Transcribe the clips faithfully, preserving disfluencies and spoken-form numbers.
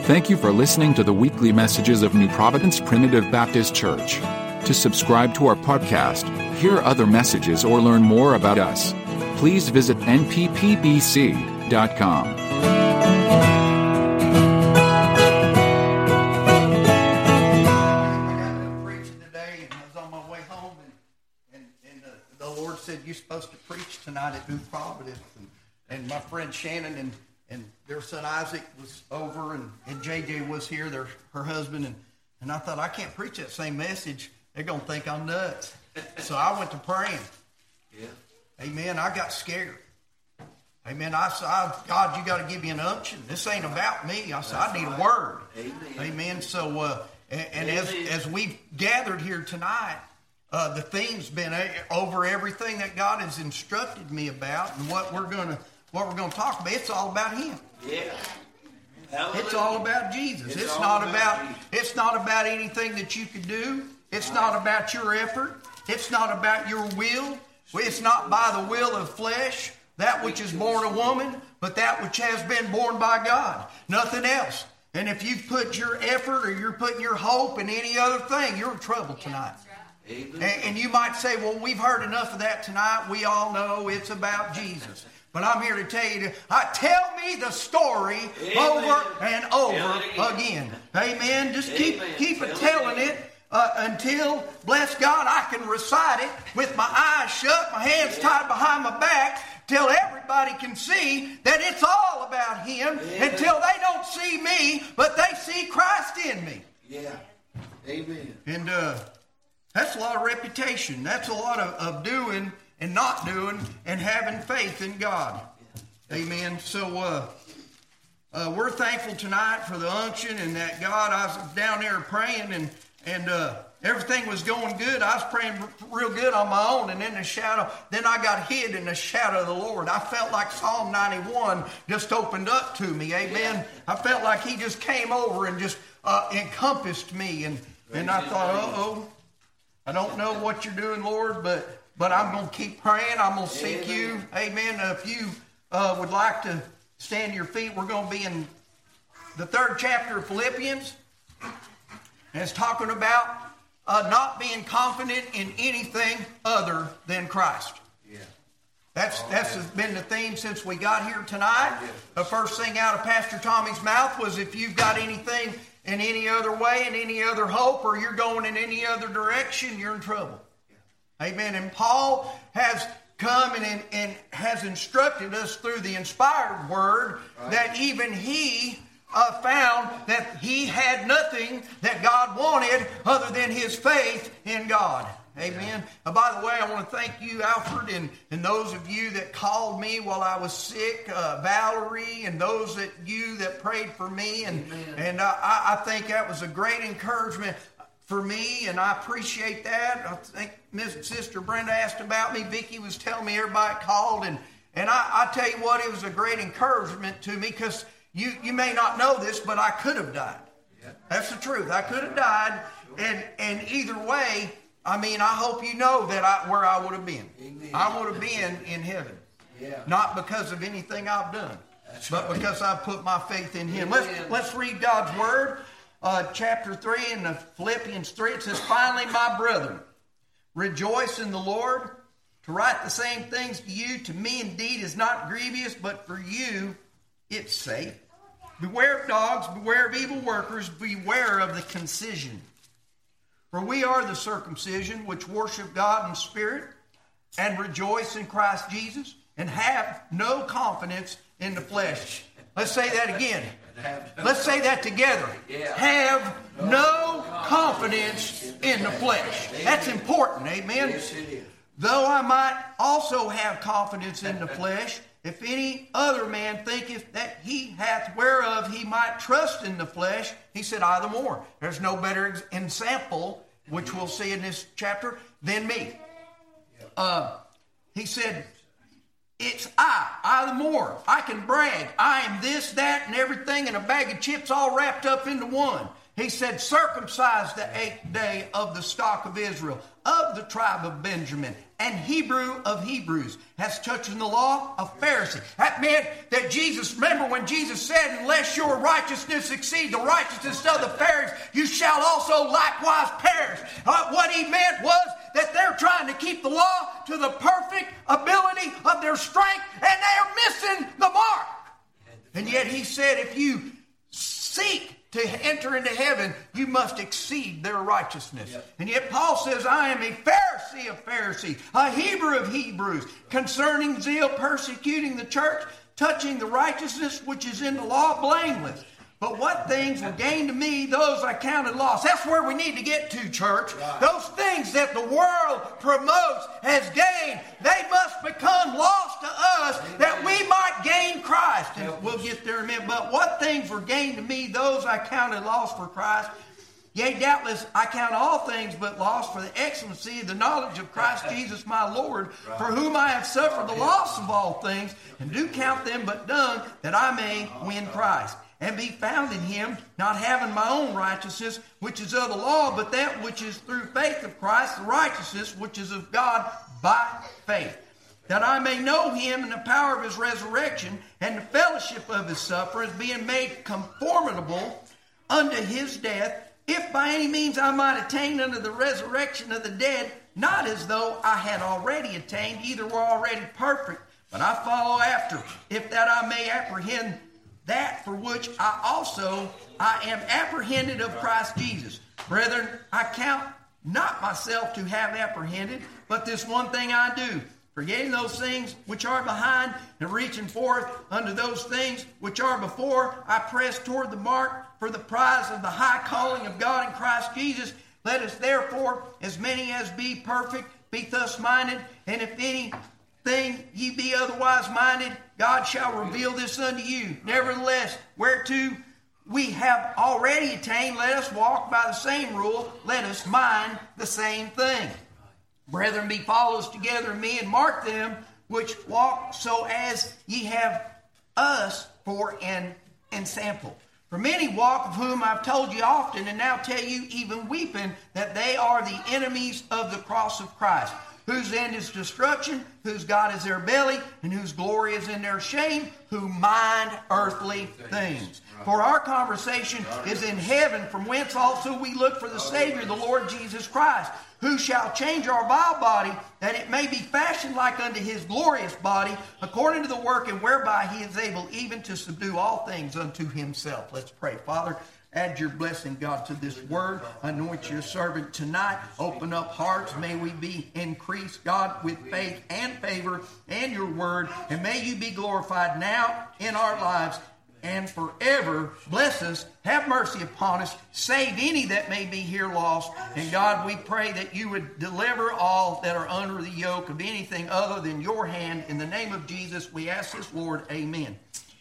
Thank you for listening to the weekly messages of New Providence Primitive Baptist Church. To subscribe to our podcast, hear other messages, or learn more about us, please visit N P P B C dot com. You're supposed to preach tonight at New Providence, and, and my friend Shannon and, and their son Isaac was over, and, and J J was here, their her husband, and, and I thought, I can't preach that same message. They're going to think I'm nuts. So I went to praying. Yeah. Amen. I got scared. Amen. I said, God, you got to give me an unction. This ain't about me. I said, That's I need right. a word. Amen. Amen. So, uh, and, and as, as we've gathered here tonight, Uh, the theme's been a, over everything that God has instructed me about, and what we're gonna what we're gonna talk about. It's all about Him. Yeah, Hallelujah. It's all about Jesus. It's, it's not about, about it's not about anything that you could do. It's right. not about your effort. It's not about your will. It's not by the will of flesh, that which is born of woman, but that which has been born by God. Nothing else. And if you put your effort or you're putting your hope in any other thing, you're in trouble tonight. And, and you might say, well, we've heard enough of that tonight. We all know it's about Jesus. But I'm here to tell you, uh, tell me the story Amen. over and over again. Amen. Just keep Amen. keep it telling it uh, until, bless God, I can recite it with my eyes shut, my hands yeah. tied behind my back, till everybody can see that it's all about Him, Amen. until they don't see me, but they see Christ in me. Yeah. Amen. And, uh, That's a lot of reputation. That's a lot of, of doing and not doing and having faith in God. Amen. So uh, uh, we're thankful tonight for the unction and that God, I was down there praying and, and uh, everything was going good. I was praying real good on my own, and in the shadow, then I got hid in the shadow of the Lord. I felt like Psalm ninety-one just opened up to me. Amen. I felt like He just came over and just uh, encompassed me. And, and I thought, uh-oh. I don't know what you're doing, Lord, but but I'm going to keep praying. I'm going to seek Amen. you. Amen. Uh, if you uh, would like to stand to your feet, we're going to be in the third chapter of Philippians. And it's talking about uh, not being confident in anything other than Christ. Yeah. That's, that's been the theme since we got here tonight. The first thing out of Pastor Tommy's mouth was, if you've got anything in any other way, in any other hope, or you're going in any other direction, you're in trouble. Amen. And Paul has come and, and has instructed us through the inspired word right. that even he uh, found that he had nothing that God wanted other than his faith in God. Amen. Uh, by the way, I want to thank you, Alfred, and, and those of you that called me while I was sick, uh, Valerie, and those that you that prayed for me. And, and uh, I, I think that was a great encouragement for me, and I appreciate that. I think Miss Sister Brenda asked about me. Vicki was telling me everybody called, and, and I, I tell you what, it was a great encouragement to me, because you, you may not know this, but I could have died. Yeah. That's the truth. I could have died, and, and either way, I mean, I hope you know that I, where I would have been. Amen. I would have been in heaven. Yeah. Not because of anything I've done, That's but right. because I've put my faith in Him. Let's, let's read God's Word. Uh, chapter three in the Philippians three. It says, finally, my brethren, rejoice in the Lord. To write the same things to you, to me indeed is not grievous, but for you it's safe. Beware of dogs, beware of evil workers, beware of the concision. For we are the circumcision which worship God in spirit and rejoice in Christ Jesus and have no confidence in the flesh. Let's say that again. Let's say that together. Have no confidence in the flesh. That's important, amen? Though I might also have confidence in the flesh, if any other man thinketh that he hath whereof he might trust in the flesh, he said, I the more. There's no better example, which we'll see in this chapter, than me. Uh, he said, it's I, I the more. I can brag. I am this, that, and everything in a bag of chips all wrapped up into one. He said, circumcised the eighth day of the stock of Israel, of the tribe of Benjamin, and Hebrew of Hebrews, has touched in the law, a Pharisee. That meant that Jesus, remember when Jesus said, unless your righteousness exceed the righteousness of the Pharisees, you shall also likewise perish. Uh, what he meant was that they're trying to keep the law to the perfect ability of their strength, and they're missing the mark. And yet he said, if you seek to enter into heaven, you must exceed their righteousness. Yep. And yet Paul says, I am a Pharisee of Pharisees, a Hebrew of Hebrews, concerning zeal, persecuting the church, touching the righteousness which is in the law, blameless. But what things were gained to me, those I counted loss. That's where we need to get to, church. Right. Those things that the world promotes as gain, they must become lost to us, Amen, that we might gain Christ. And we'll get there in a minute. But what things were gained to me, those I counted loss for Christ. Yea, doubtless I count all things but loss for the excellency of the knowledge of Christ Jesus my Lord, right, for whom I have suffered the loss of all things, and do count them but dung, that I may win Christ, and be found in him, not having my own righteousness, which is of the law, but that which is through faith of Christ, the righteousness which is of God by faith, that I may know him in the power of his resurrection, and the fellowship of his sufferings, being made conformable unto his death, if by any means I might attain unto the resurrection of the dead, not as though I had already attained, either were already perfect, but I follow after, if that I may apprehend that for which I also I am apprehended of Christ Jesus. Brethren, I count not myself to have apprehended, but this one thing I do, forgetting those things which are behind, and reaching forth unto those things which are before, I press toward the mark for the prize of the high calling of God in Christ Jesus. Let us therefore, as many as be perfect, be thus minded, and if any thing ye be otherwise minded, God shall reveal this unto you. Nevertheless, whereto we have already attained, let us walk by the same rule, let us mind the same thing. Brethren, be followers together in me, and mark them which walk so as ye have us for an ensample. For many walk, of whom I've told you often, and now tell you even weeping, that they are the enemies of the cross of Christ, whose end is destruction, whose God is their belly, and whose glory is in their shame, who mind earthly things. For our conversation is in heaven, from whence also we look for the Savior, the Lord Jesus Christ, who shall change our vile body, that it may be fashioned like unto his glorious body, according to the working whereby he is able even to subdue all things unto himself. Let's pray. Father, add your blessing, God, to this word. Anoint your servant tonight. Open up hearts. May we be increased, God, with faith and favor and your word. And may you be glorified now in our lives and forever. Bless us. Have mercy upon us. Save any that may be here lost. And God, we pray that you would deliver all that are under the yoke of anything other than your hand. In the name of Jesus, we ask this, Lord. Amen.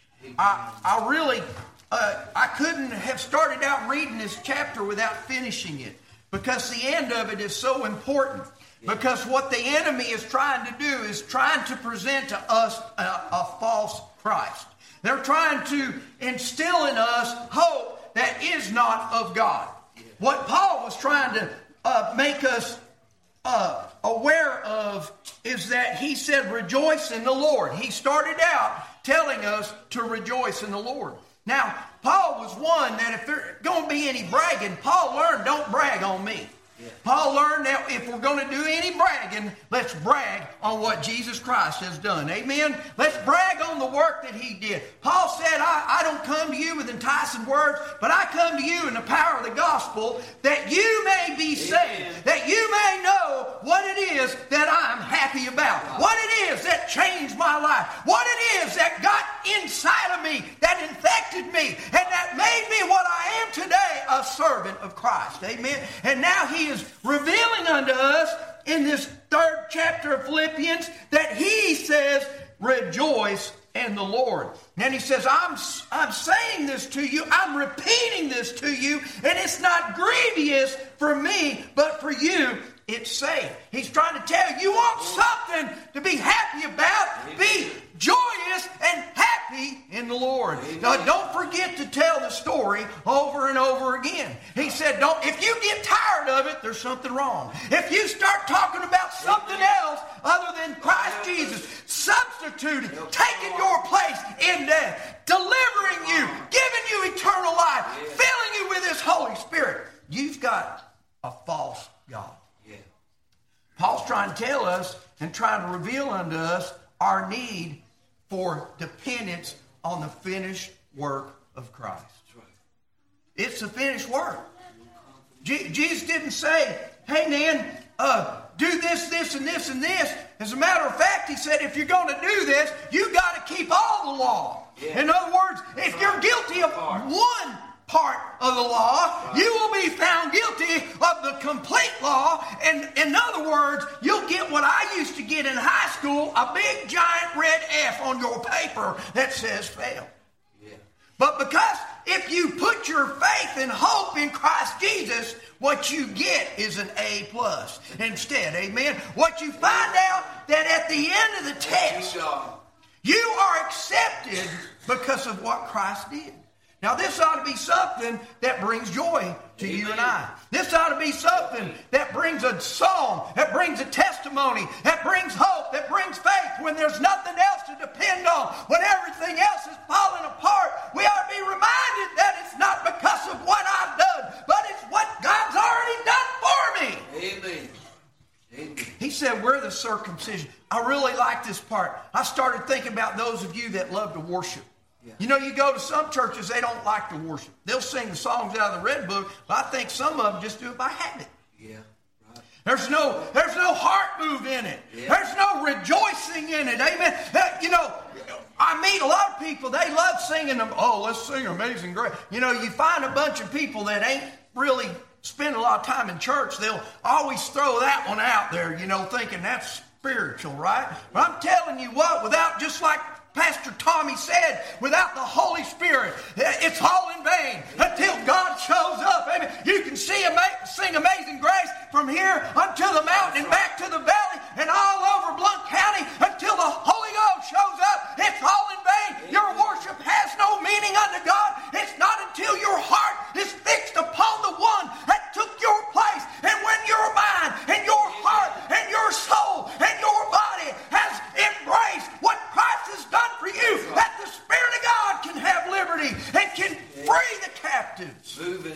I, I really... Uh, I couldn't have started out reading this chapter without finishing it, because the end of it is so important. Because what the enemy is trying to do is trying to present to us a, a false Christ. They're trying to instill in us hope that is not of God. What Paul was trying to uh, make us uh, aware of is that he said, rejoice in the Lord. He started out telling us to rejoice in the Lord. Now, Paul was one that if there's going to be any bragging, Paul learned, don't brag on me. Yeah. Paul learned that if we're going to do any bragging, let's brag on what Jesus Christ has done. Amen? Let's brag on the work that he did. Paul said, I, I don't come to you with enticing words, but I come to you in the power of the gospel, that you may be saved, Amen. That you may know what it is that I'm happy about, what it is that changed my life, what it is that got inside of me, that infected me, and that made me what I am today, a servant of Christ. Amen? And now he is revealing unto us in this third chapter of Philippians that he says, rejoice in the Lord. And he says, I'm, I'm saying this to you, I'm repeating this to you, and it's not grievous for me, but for you it's safe. He's trying to tell you, you want something to be happy about, be joyous and happy in the Lord. Now, don't forget to tell the story over and over again. He said, "Don't. If you get tired of it, there's something wrong. If you start talking about something else other than Christ Jesus, substituting, taking your place in death, delivering you, giving you eternal life, filling you with His Holy Spirit, you've got a false God." Paul's trying to tell us and trying to reveal unto us our need for dependence on the finished work of Christ. It's the finished work. Je- Jesus didn't say, "Hey man, uh, do this, this, and this, and this." As a matter of fact, He said, if you're going to do this, you got to keep all the law. Yeah. In other words, if you're guilty of one part of the law, you will be found guilty of the complete law. And in other words, you'll get what I used to get in high school, a big giant red F on your paper that says fail. Yeah. But because if you put your faith and hope in Christ Jesus, what you get is an A plus instead. Amen. What you find out that at the end of the test, you are accepted because of what Christ did. Now, this ought to be something that brings joy to Amen. You and I. This ought to be something that brings a song, that brings a testimony, that brings hope, that brings faith when there's nothing else to depend on, when everything else is falling apart. We ought to be reminded that it's not because of what I've done, but it's what God's already done for me. Amen. Amen. He said, we're the circumcision. I really like this part. I started thinking about those of you that love to worship. Yeah. You know, you go to some churches, they don't like to worship. They'll sing the songs out of the Red Book, but I think some of them just do it by habit. Yeah, right. There's no, there's no heart move in it. Yeah. There's no rejoicing in it. Amen. Uh, you know, I meet a lot of people, they love singing them. Oh, let's sing Amazing Grace. You know, you find a bunch of people that ain't really spend a lot of time in church. They'll always throw that one out there, you know, thinking that's spiritual, right? But I'm telling you what, without, just like Pastor Tommy said, without the Holy Spirit, it's all in vain until God shows up. Amen. You can see sing Amazing Grace from here unto the mountain and back to the valley and all over Blount County until the Holy Ghost shows up. It's all in vain. Your worship has no meaning unto God. It's not until your heart is fixed upon the one that took your place. And when your mind and your heart and your soul and your body has embraced what Christ has done for you, that the Spirit of God can have liberty and can free the captives.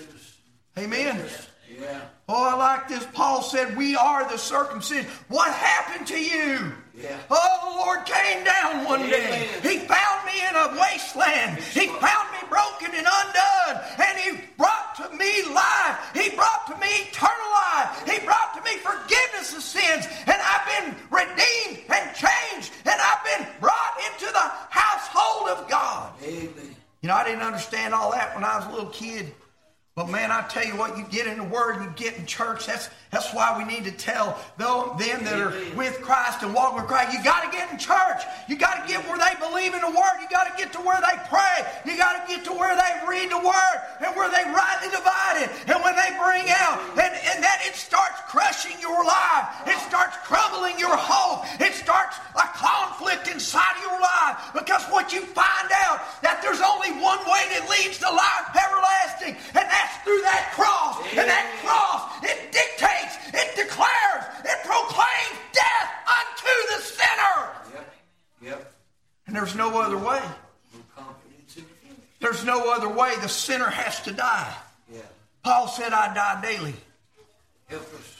Amen. Yeah. Oh, I like this. Paul said, we are the circumcision. What happened to you? Yeah. Oh, the Lord came down one day. He found me in a wasteland. He found me broken and undone. And He brought to me life. He brought to me eternal life. He brought to me forgiveness of sins. And I've been redeemed and changed. And I've been brought into the household of God. Amen. You know, I didn't understand all that when I was a little kid. But man, I tell you what, you get in the Word, you get in church. That's that's why we need to tell them, them that are with Christ and walk with Christ. You got to get in church. You got to get where they believe in the Word. You got to get to where they pray. You got to get to where they read the Word and where they rightly divide it. And when they bring out, and, and that it starts crushing your life. It starts crumbling your hope. It starts a conflict inside of your life. Because what you find out, that there's only one way that leads to life everlasting. And that's through that cross. And that cross, it dictates, it declares, it proclaims death unto the sinner. Yep. Yep. And there's no other way. No confidence in the finish. There's no other way. The sinner has to die. Yeah. Paul said, I die daily. Help us.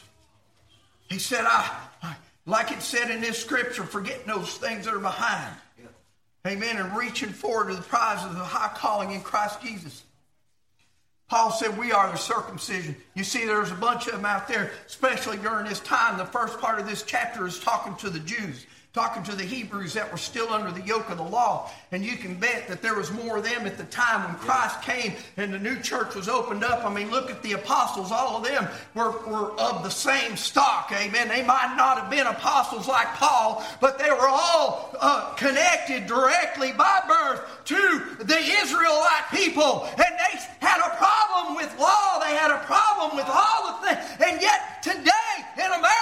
He said, I, I like it said in this scripture, forgetting those things that are behind. Yep. Amen. And reaching forward to the prize of the high calling in Christ Jesus. Paul said, we are the circumcision. You see, there's a bunch of them out there, especially during this time. The first part of this chapter is talking to the Jews, talking to the Hebrews that were still under the yoke of the law. And you can bet that there was more of them at the time when Christ came and the new church was opened up. I mean, look at the apostles. All of them were, were of the same stock. Amen. They might not have been apostles like Paul, but they were all uh, connected directly by birth to the Israelite people. And they had a problem with law. They had a problem with all the things. And yet today in America,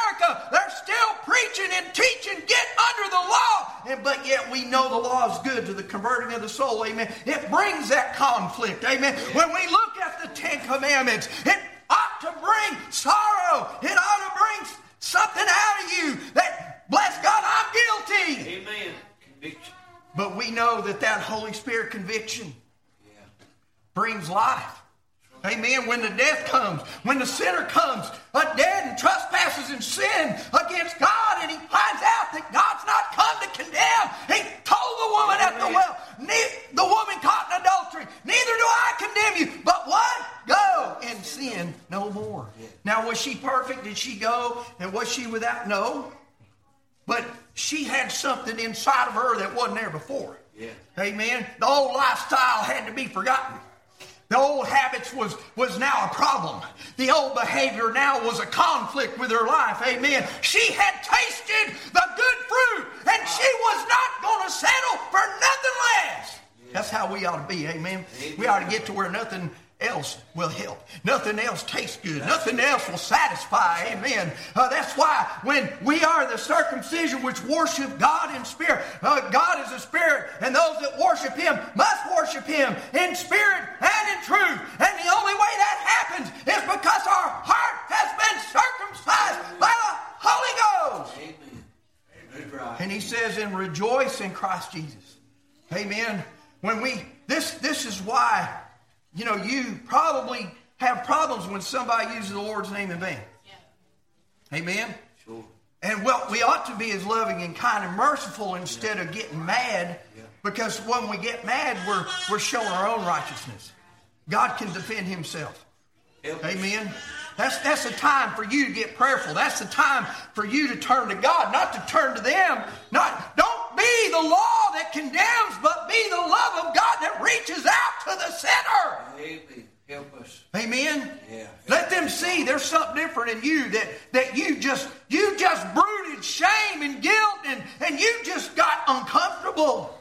stirring of the soul, amen. It brings that conflict, amen. When we look at the Ten Commandments, it ought to bring sorrow. It ought to bring something out of you that, bless God, I'm guilty. Amen. Conviction. But we know that that Holy Spirit conviction Yeah. brings life. Amen. When the death comes, when the sinner comes, a dead and trespasses and sin against God, and he finds out that God's not come to condemn. He told the woman at the well, the woman caught in adultery, neither do I condemn you, but what? Go and sin no more. Now, was she perfect? Did she go? And was she without? No. But she had something inside of her that wasn't there before. Yeah. Amen. The old lifestyle had to be forgotten. The old habits was, was now a problem. The old behavior now was a conflict with her life. Amen. She had tasted the good fruit, and she was not going to settle for nothing less. Yeah. That's how we ought to be. Amen. Amen. We ought to get to where nothing else will help. Nothing else tastes good. Nothing else will satisfy. Amen. Uh, that's why when we are the circumcision which worship God in spirit, uh, God is a spirit, and those that worship Him must worship Him in spirit and in truth. And the only way that happens is because our heart has been circumcised by the Holy Ghost. Amen. Amen. And He says, and rejoice in Christ Jesus. Amen. When we, this, this is why, you know, you probably have problems when somebody uses the Lord's name in vain. Yeah. Amen? Sure. And well, we ought to be as loving and kind and merciful instead yeah. of getting mad. Yeah. Because when we get mad, we're, we're showing our own righteousness. God can defend Himself. Help Amen? Us. That's, that's the time for you to get prayerful. That's the time for you to turn to God, not to turn to them. Not, don't be the law that condemns, but be the love of God that reaches out to the sinner. Amen. Help us. Amen. Yeah. Let them see there's something different in you, that, that you just you just brooded shame and guilt, and, and you just got uncomfortable.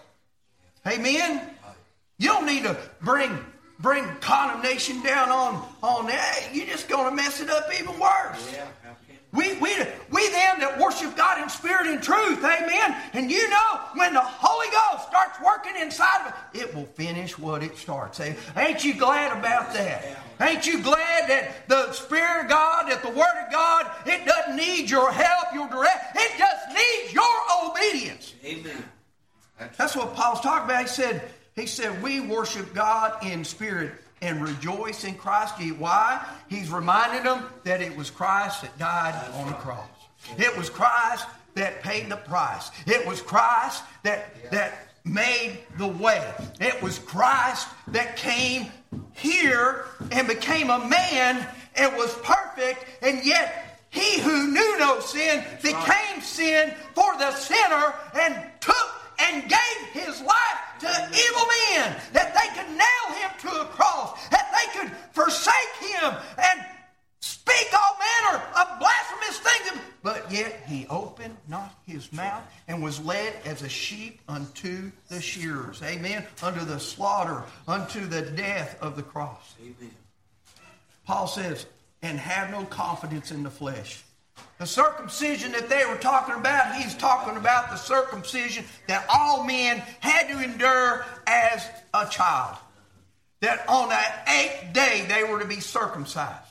Amen. You don't need to bring bring condemnation down on on that. You're just going to mess it up even worse. Yeah. We, we, we them that worship God in spirit and truth, amen. And you know, when the Holy Ghost starts working inside of it, it will finish what it starts. Ain't you glad about that? Ain't you glad that the Spirit of God, that the Word of God, it doesn't need your help, your direct, it just needs your obedience. Amen. That's what Paul's talking about. He said, he said, we worship God in spirit and rejoice in Christ. Why? He's reminding them that it was Christ that died on the cross. It was Christ that paid the price. It was Christ that, that made the way. It was Christ that came here and became a man and was perfect, and yet He who knew no sin became sin for the sinner and took and gave His life to evil men, that they could nail Him to a cross, that they could forsake Him and speak all manner of blasphemous things. But yet He opened not His mouth and was led as a sheep unto the shearers. Amen. Unto the slaughter, unto the death of the cross. Amen. Paul says, and have no confidence in the flesh. The circumcision that they were talking about, he's talking about the circumcision that all men had to endure as a child. That on that eighth day they were to be circumcised.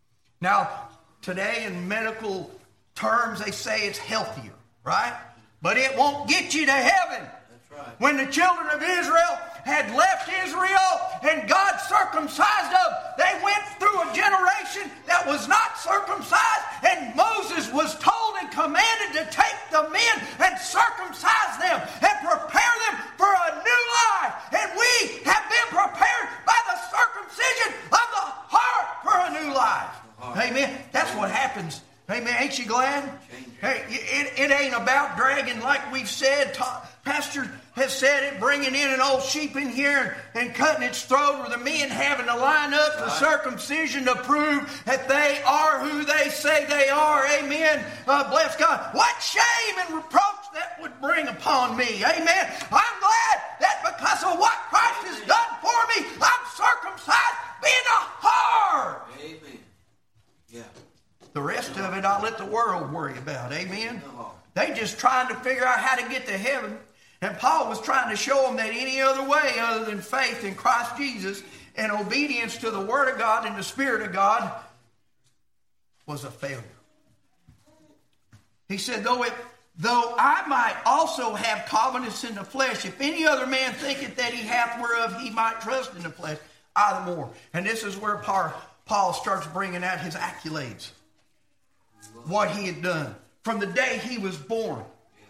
Now, today in medical terms, they say it's healthier, right? But it won't get you to heaven. That's right. When the children of Israel had left Israel and God circumcised them, they went through a generation that was not circumcised, and Moses was told and commanded to take the men and circumcise them and prepare them for a new life. And we have been prepared by the circumcision of the heart for a new life. Amen. That's what happens. Amen. Ain't you glad? Hey, it, it ain't about dragging, like we've said. Pastor has said it, bringing in an old sheep in here and, and cutting its throat, or the men having to line up for circumcision to prove that they are who they say they are. Amen. Uh, bless God. What shame and reproach that would bring upon me. Amen. I'm glad that because of what Christ has done for me, I'm circumcised in the heart. Amen. Yeah. The rest of it, I'll let the world worry about. Amen. They just trying to figure out how to get to heaven. And Paul was trying to show them that any other way other than faith in Christ Jesus and obedience to the Word of God and the Spirit of God was a failure. He said, though it, though I might also have confidence in the flesh, if any other man thinketh that he hath whereof he might trust in the flesh, I the more. And this is where Paul starts bringing out his accolades. What he had done. From the day he was born,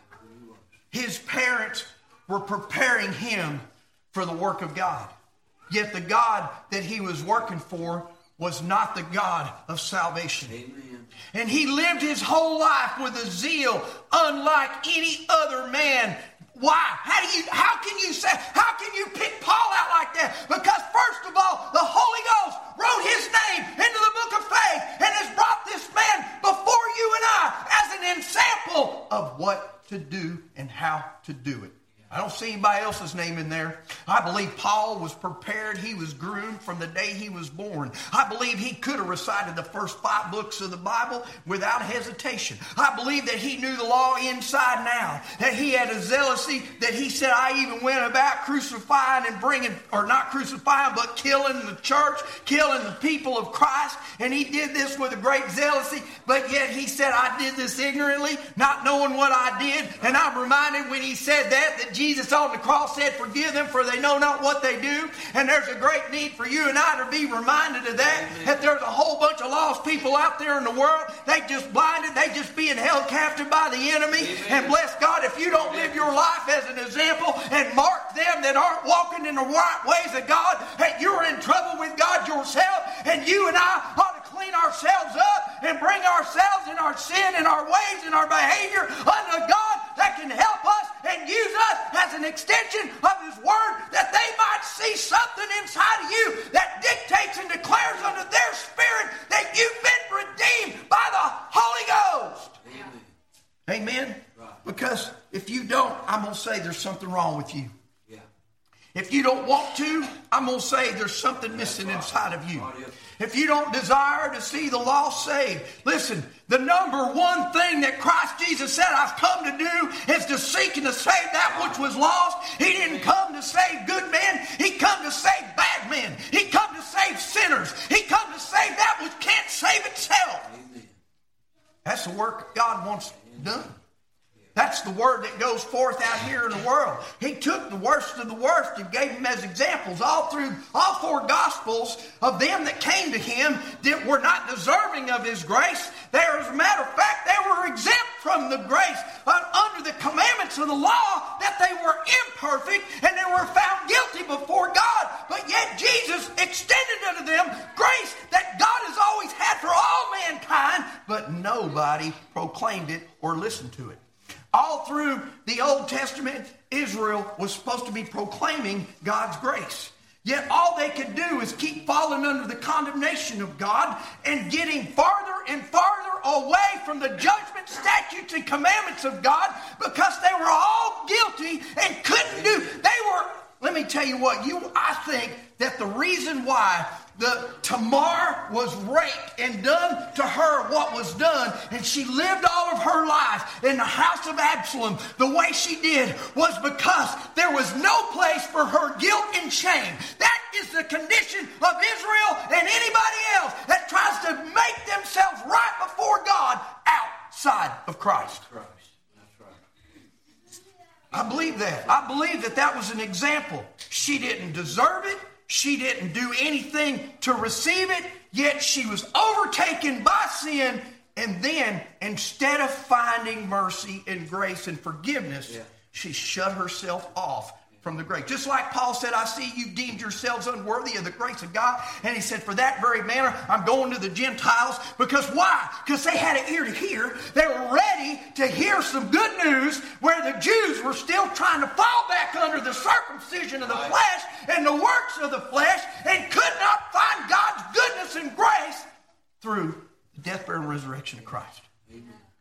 his parents were preparing him for the work of God. Yet the God that he was working for was not the God of salvation. Amen. And he lived his whole life with a zeal unlike any other man. Why? How do you, how can you say, how can you pick Paul out like that? Because first of all, the Holy Ghost wrote his name into the book of faith and has brought this man before you and I as an example of what to do and how to do it. I don't see anybody else's name in there. I believe Paul was prepared. He was groomed from the day he was born. I believe he could have recited the first five books of the Bible without hesitation. I believe that he knew the law inside and out. That he had a zealousy that he said, I even went about crucifying and bringing, or not crucifying, but killing the church, killing the people of Christ. And he did this with a great zealousy. But yet he said, I did this ignorantly, not knowing what I did. And I'm reminded when he said that, that Jesus on the cross said, forgive them for they know not what they do. And there's a great need for you and I to be reminded of that. Amen. That there's a whole bunch of lost people out there in the world. They just blinded. They just being held captive by the enemy. Amen. And bless God, if you don't live your life as an example and mark them that aren't walking in the right ways of God, hey, you're in trouble with God yourself. And you and I ought to clean ourselves up and bring ourselves and our sin and our ways and our behavior unto God that can help us and use us as an extension of His Word, that they might see something inside of you that dictates and declares unto their spirit that you've been redeemed by the Holy Ghost. Amen. Amen? Right. Because if you don't, I'm going to say there's something wrong with you. Yeah. If you don't want to, I'm going to say there's something missing right. inside of you. Right. If you don't desire to see the lost saved, listen, the number one thing that Christ Jesus said I've come to do is to seek and to save that which was lost. He didn't come to save good men. He come to save bad men. He come to save sinners. He come to save that which can't save itself. That's the work God wants done. That's the word that goes forth out here in the world. He took the worst of the worst and gave them as examples all through all four Gospels of them that came to him that were not deserving of his grace. There, as a matter of fact, they were exempt from the grace uh, under the commandments of the law, that they were imperfect and they were found guilty before God. But yet Jesus extended unto them grace that God has always had for all mankind, but nobody proclaimed it or listened to it. All through the Old Testament, Israel was supposed to be proclaiming God's grace. Yet all they could do is keep falling under the condemnation of God and getting farther and farther away from the judgment, statutes, and commandments of God, because they were all guilty and couldn't do. They were, let me tell you what, you I think that the reason why the Tamar was raped and done to her what was done, and she lived all of her life in the house of Absalom the way she did, was because there was no place for her guilt and shame. That is the condition of Israel and anybody else that tries to make themselves right before God outside of Christ. Christ. That's right. I believe that. I believe that that was an example. She didn't deserve it. She didn't do anything to receive it, yet she was overtaken by sin, and then instead of finding mercy and grace and forgiveness, yeah. she shut herself off from the grace. Just like Paul said, I see you deemed yourselves unworthy of the grace of God. And he said, for that very manner, I'm going to the Gentiles. Because why? Because they had an ear to hear. They were ready to hear some good news, where the Jews were still trying to fall back under the circumcision of the right. flesh and the works of the flesh, and could not find God's goodness and grace through the death, burial, and resurrection of Christ. Amen.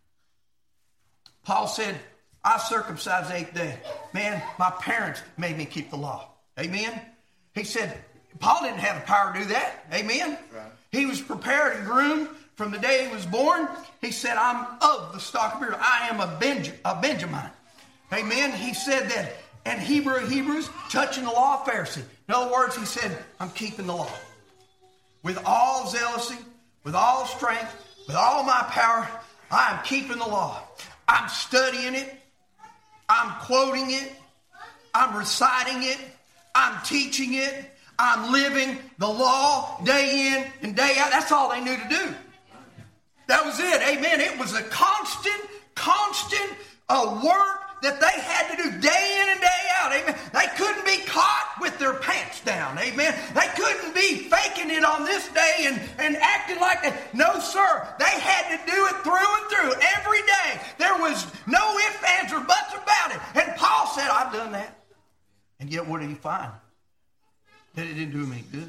Paul said, I circumcised the eighth day. Man, my parents made me keep the law. Amen? He said, Paul didn't have the power to do that. Amen? Right. He was prepared and groomed from the day he was born. He said, I'm of the stock of Israel. I am a, Benj- a Benjamin. Amen. He said that in Hebrew, Hebrews, touching the law of Pharisee. In other words, he said, I'm keeping the law. With all zealousy, with all strength, with all my power, I am keeping the law. I'm studying it. I'm quoting it. I'm reciting it. I'm teaching it. I'm living the law day in and day out. That's all they knew to do. That was it. Amen. It was a constant, constant uh, work that they had to do day in and day out. Amen. They couldn't be caught with their pants down. Amen. They couldn't be faking it on this day and, and acting like that. No, sir. They had to do it through and through every day. There was no ifs, ands, or buts about it. And Paul said, I've done that. And yet what did he find? That it didn't do him any good.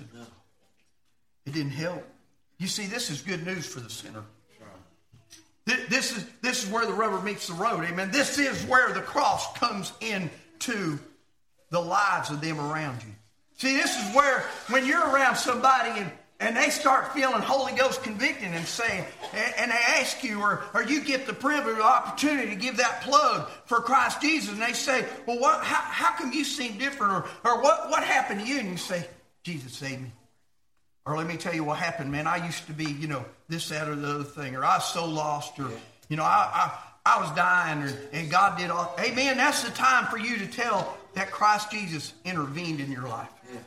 It didn't help. You see, this is good news for the sinner. This is, this is where the rubber meets the road. Amen. This is where the cross comes into the lives of them around you. See, this is where when you're around somebody and, and they start feeling Holy Ghost convicting and saying, and, and they ask you, or, or you get the privilege or opportunity to give that plug for Christ Jesus, and they say, well, what, how, how come you seem different? Or, or what, what happened to you? And you say, Jesus saved me. Or let me tell you what happened, man. I used to be, you know, this, that, or the other thing. Or I was so lost. Or, you know, I I, I was dying. Or, and God did all. Amen. That's the time for you to tell that Christ Jesus intervened in your life. Yeah.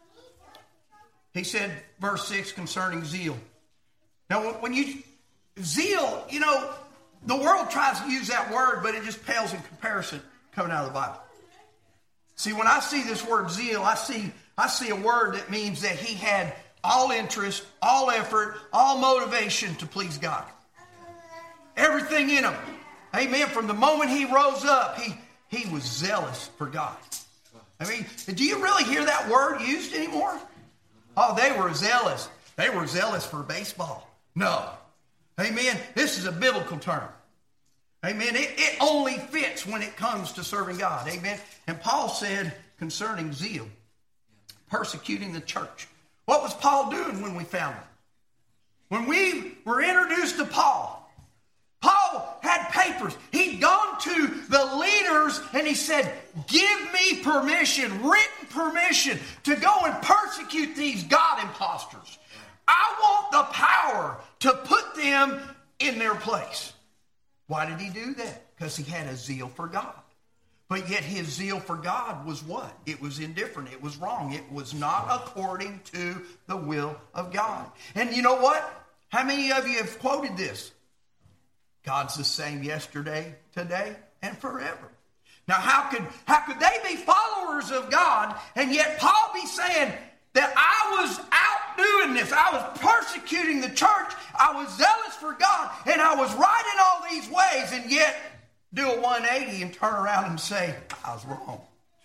He said, verse six, concerning zeal. Now, when you, zeal, you know, the world tries to use that word, but it just pales in comparison coming out of the Bible. See, when I see this word zeal, I see, I see a word that means that he had all interest, all effort, all motivation to please God. Everything in him. Amen. From the moment he rose up, he, he was zealous for God. I mean, do you really hear that word used anymore? Oh, they were zealous. They were zealous for baseball. No. Amen. This is a biblical term. Amen. It, it only fits when it comes to serving God. Amen. And Paul said concerning zeal, persecuting the church. What was Paul doing when we found him? When we were introduced to Paul, Paul had papers. He'd gone to the leaders and he said, give me permission, written permission to go and persecute these God imposters. I want the power to put them in their place. Why did he do that? Because he had a zeal for God. But yet his zeal for God was what? It was indifferent. It was wrong. It was not according to the will of God. And you know what? How many of you have quoted this? God's the same yesterday, today, and forever. Now, how could, how could they be followers of God and yet Paul be saying that I was out doing this? I was persecuting the church. I was zealous for God, and I was right in all these ways, and yet do a one eighty and turn around and say, I was wrong.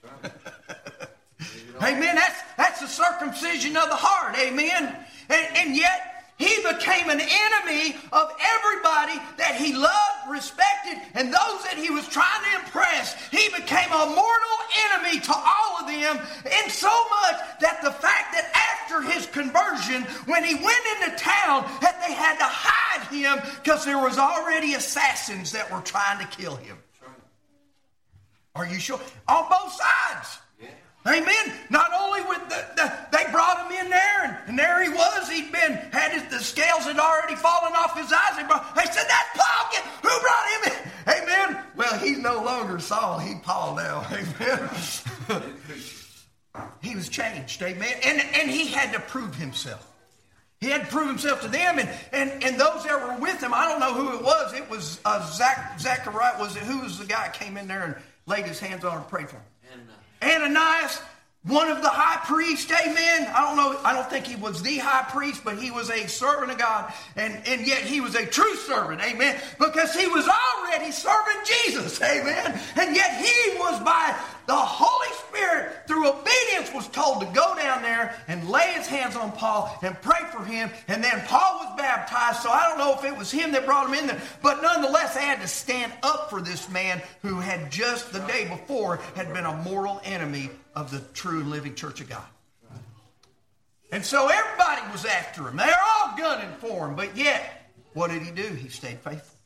Amen. That's, that's the circumcision of the heart. Amen. And, and yet, he became an enemy of everybody that he loved, respected, and those that he was trying to impress. He became a mortal enemy to all of them, in so much that the fact that after his conversion, when he went into town, that they had to hide him because there was already assassins that were trying to kill him. Are you sure? On both sides. Amen. Not only with the, the they brought him in there, and, and there he was. He'd been had his, the scales had already fallen off his eyes. They, brought, they said, "That's Paul. Get, who brought him in?" Amen. Well, he's no longer Saul. He's Paul now. Amen. He was changed. Amen. And and he had to prove himself. He had to prove himself to them, and and, and those that were with him. I don't know who it was. It was uh, Zach, Zachariah. Was it who was the guy that came in there and laid his hands on him and prayed for him? Ananias, one of the high priests, amen. I don't know, I don't think he was the high priest, but he was a servant of God. And, and yet he was a true servant, amen. Because he was already serving Jesus, amen. And yet he was by the Holy Spirit, through obedience, was told to go down there and lay his hands on Paul and pray for him. And then Paul was baptized. So I don't know if it was him that brought him in there. But nonetheless, they had to stand up for this man who had just the day before had been a mortal enemy of the true and living church of God. And so everybody was after him. They're all gunning for him. But yet, what did he do? He stayed faithful.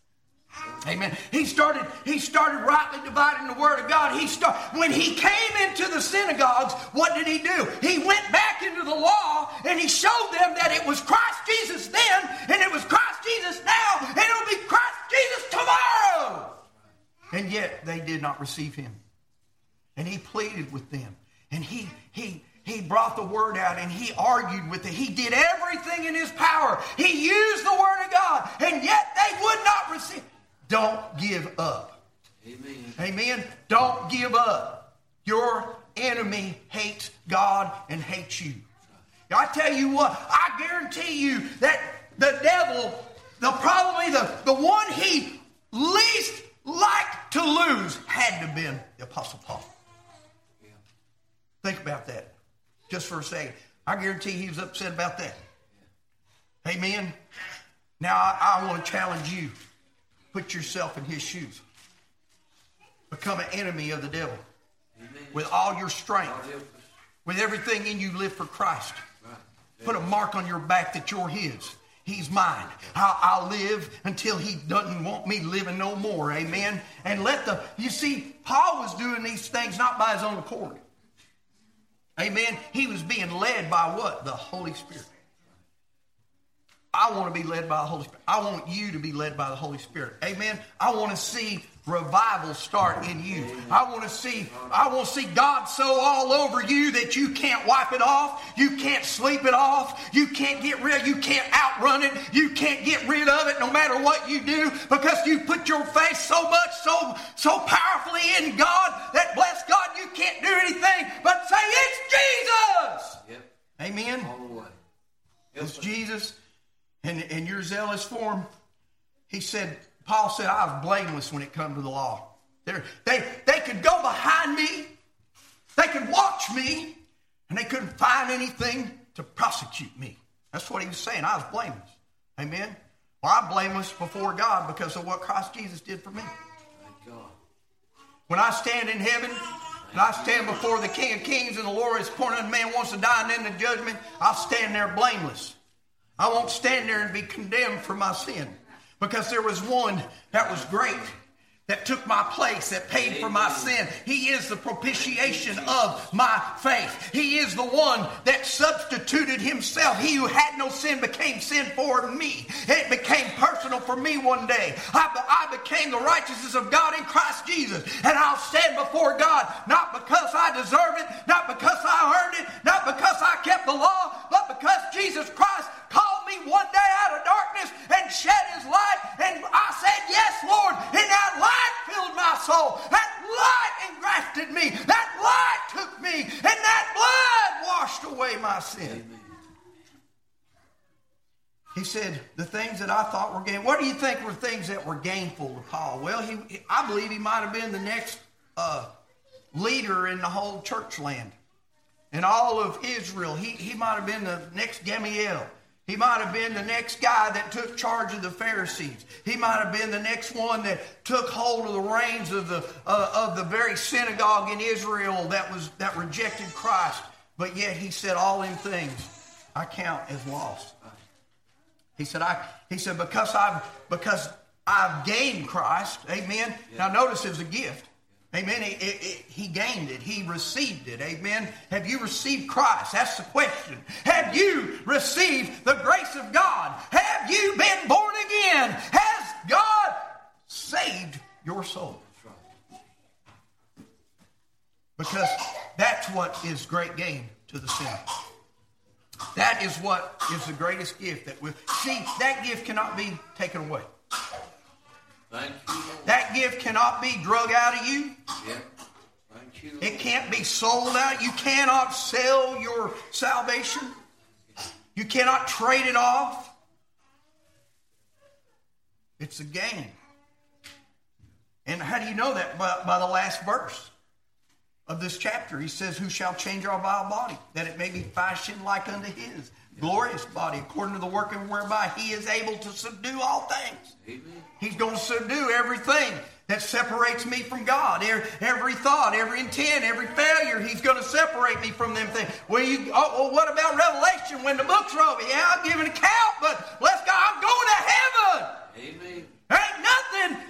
Amen. He started, he started rightly dividing the word of God. He start, when he came into the synagogues, what did he do? He went back into the law and he showed them that it was Christ Jesus then, and it was Christ Jesus now, and it'll be Christ Jesus tomorrow. And yet they did not receive him. And he pleaded with them. And he he he brought the word out and he argued with it. He did everything in his power. He used the word of God, and yet they would not receive. Don't give up. Amen. Amen. Don't give up. Your enemy hates God and hates you. I tell you what, I guarantee you that the devil, the probably the, the one he least liked to lose had to have been the Apostle Paul. Yeah. Think about that just for a second. I guarantee he was upset about that. Yeah. Amen. Now I, I want to challenge you. Put yourself in his shoes. Become an enemy of the devil. Amen. With all your strength. With everything in you, live for Christ. Right. Put a mark on your back that you're his. He's mine. I'll, I'll live until he doesn't want me living no more. Amen. And let the, you see, Paul was doing these things not by his own accord. Amen. He was being led by what? The Holy Spirit. I want to be led by the Holy Spirit. I want you to be led by the Holy Spirit. Amen. I want to see revival start in you. I want to see, I want to see God so all over you that you can't wipe it off. You can't sleep it off. You can't get rid, you can't outrun it. You can't get rid of it no matter what you do, because you put your faith so much, so, so powerfully in God that, bless God, you can't do anything but say, it's Jesus. Yep. Amen. All the way. Yep. It's Jesus. And, and you're zealous for him. He said, Paul said, I was blameless when it come to the law. They're, they they could go behind me. They could watch me. And they couldn't find anything to prosecute me. That's what he was saying. I was blameless. Amen. Well, I'm blameless before God because of what Christ Jesus did for me. Thank God. When I stand in heaven, and I stand before the King of Kings and the Lord is appointed a man wants to die and then the judgment, I'll stand there blameless. I won't stand there and be condemned for my sin, because there was one that was great, that took my place, that paid for my sin. He is the propitiation of my faith. He is the one that substituted himself. He who had no sin became sin for me. It became personal for me one day. I, I became the righteousness of God in Christ Jesus. And I'll stand before God, not because I deserve it, not because I earned it, not because I kept the law, but because Jesus Christ called me one day out of darkness and shed his light. And I said, yes, Lord. And that light filled my soul. That light engrafted me. That light took me. And that blood washed away my sin. Amen. He said, the things that I thought were gainful. What do you think were things that were gainful to Paul? Well, he, I believe he might have been the next uh, leader in the whole church land. In all of Israel, he, he might have been the next Gamaliel. He might have been the next guy that took charge of the Pharisees. He might have been the next one that took hold of the reins of the uh, of the very synagogue in Israel that was that rejected Christ. But yet he said, all them things I count as lost. He said, I he said, because I've because I've gained Christ, amen. Yeah. Now notice it was a gift. Amen. It, it, it, he gained it. He received it. Amen. Have you received Christ? That's the question. Have you received the grace of God? Have you been born again? Has God saved your soul? Because that's what is great gain to the sinner. That is what is the greatest gift that we see. That gift cannot be taken away. Thank you, Lord. That gift cannot be drug out of you. Yeah. Thank you, Lord. It can't be sold out. You cannot sell your salvation. You cannot trade it off. It's a gain. And how do you know that? By, by the last verse of this chapter. He says, who shall change our vile body, that it may be fashioned like unto his glorious body, according to the working whereby he is able to subdue all things. Amen. He's going to subdue everything that separates me from God. Every thought, every intent, every failure, he's going to separate me from them things. Well, you, oh, well, what about Revelation when the book's wrote? Yeah, I'll give an account, but bless God, I'm going to heaven. Amen. There ain't nothing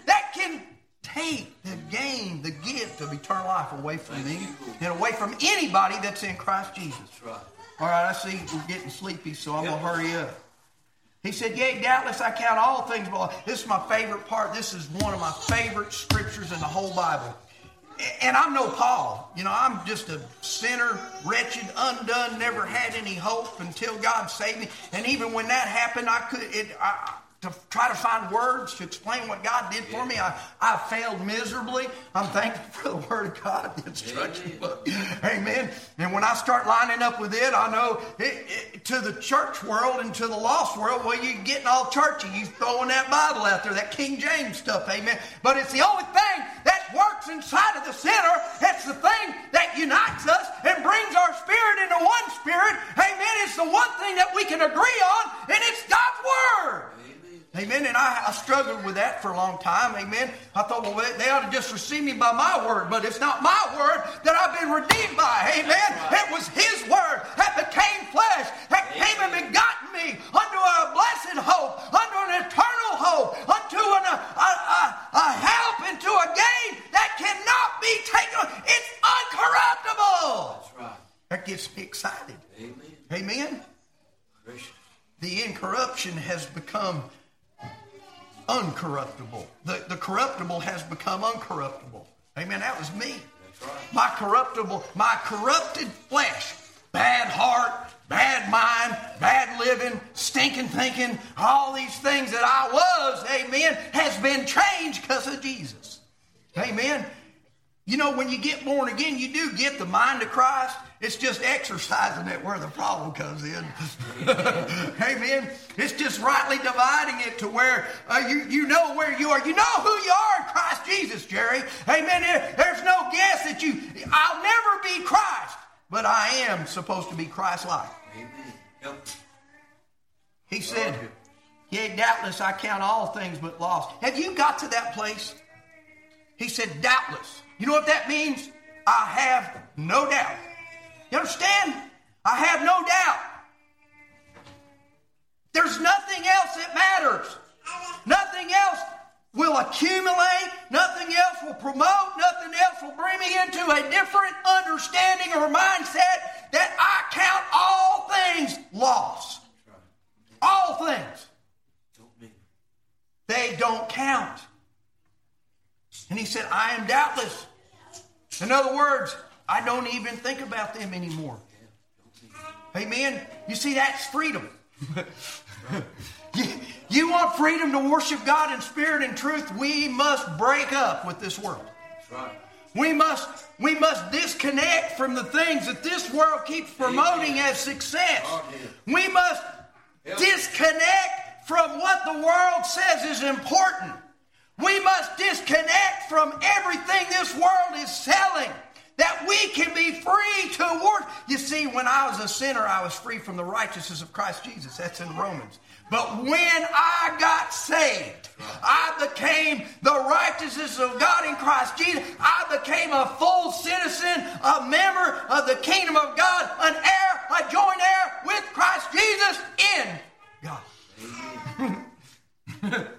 gift of eternal life away from Thank me you, Lord. and away from anybody that's in Christ Jesus. That's right. All right, I see we're getting sleepy, so I'm Yep. going to hurry up. He said, yea, doubtless I count all things. Well, this is my favorite part. This is one of my favorite scriptures in the whole Bible. And I'm no Paul. You know, I'm just a sinner, wretched, undone, never had any hope until God saved me. And even when that happened, I could, it, I, to try to find words to explain what God did for me, I, I failed miserably. I'm thankful for the Word of God, the instruction book. Amen. And when I start lining up with it, I know it, it, to the church world and to the lost world, well, you're getting all churchy. You throwing that Bible out there, that King James stuff. Amen. But it's the only thing that works inside of the sinner. It's the thing that unites us and brings our spirit into one spirit. Amen. It's the one thing that we can agree on, and it's God's Word. Amen. And I, I struggled with that for a long time. Amen. I thought, well, they ought to just receive me by my word. But it's not my word that I've been redeemed by. Amen. Right. It was His word that became flesh, that Amen. Came and begotten me unto a blessed hope, unto an eternal hope, unto an, a, a, a, a help, into a gain that cannot be taken. It's uncorruptible. That's right. That gets me excited. Amen. Amen. Gracious. The incorruption has become uncorruptible. The, the corruptible has become uncorruptible. Amen. That was me. That's right. My corruptible, my corrupted flesh, bad heart, bad mind, bad living, stinking thinking, all these things that I was, amen, has been changed because of Jesus. Amen. You know, when you get born again, you do get the mind of Christ. It's just exercising it where the problem comes in. Amen. It's just rightly dividing it to where uh, you, you know where you are. You know who you are in Christ Jesus, Jerry. Amen. There, there's no guess that you, I'll never be Christ, but I am supposed to be Christ-like. Amen. Yep. He said, yea, doubtless I count all things but lost. Have you got to that place? He said, doubtless. You know what that means? I have no doubt. You understand? I have no doubt. There's nothing else that matters. Nothing else will accumulate. Nothing else will promote. Nothing else will bring me into a different understanding or mindset that I count all things lost. All things. They don't count. And he said, I am doubtless. In other words, I don't even think about them anymore. Amen. You see, that's freedom. you, you want freedom to worship God in spirit and truth? We must break up with this world. That's right. We must, we must disconnect from the things that this world keeps promoting as success. We must disconnect from what the world says is important. We must disconnect from everything this world is selling, that we can be free to work. You see, when I was a sinner, I was free from the righteousness of Christ Jesus. That's in Romans. But when I got saved, I became the righteousness of God in Christ Jesus. I became a full citizen, a member of the kingdom of God, an heir, a joint heir with Christ Jesus in God. Amen.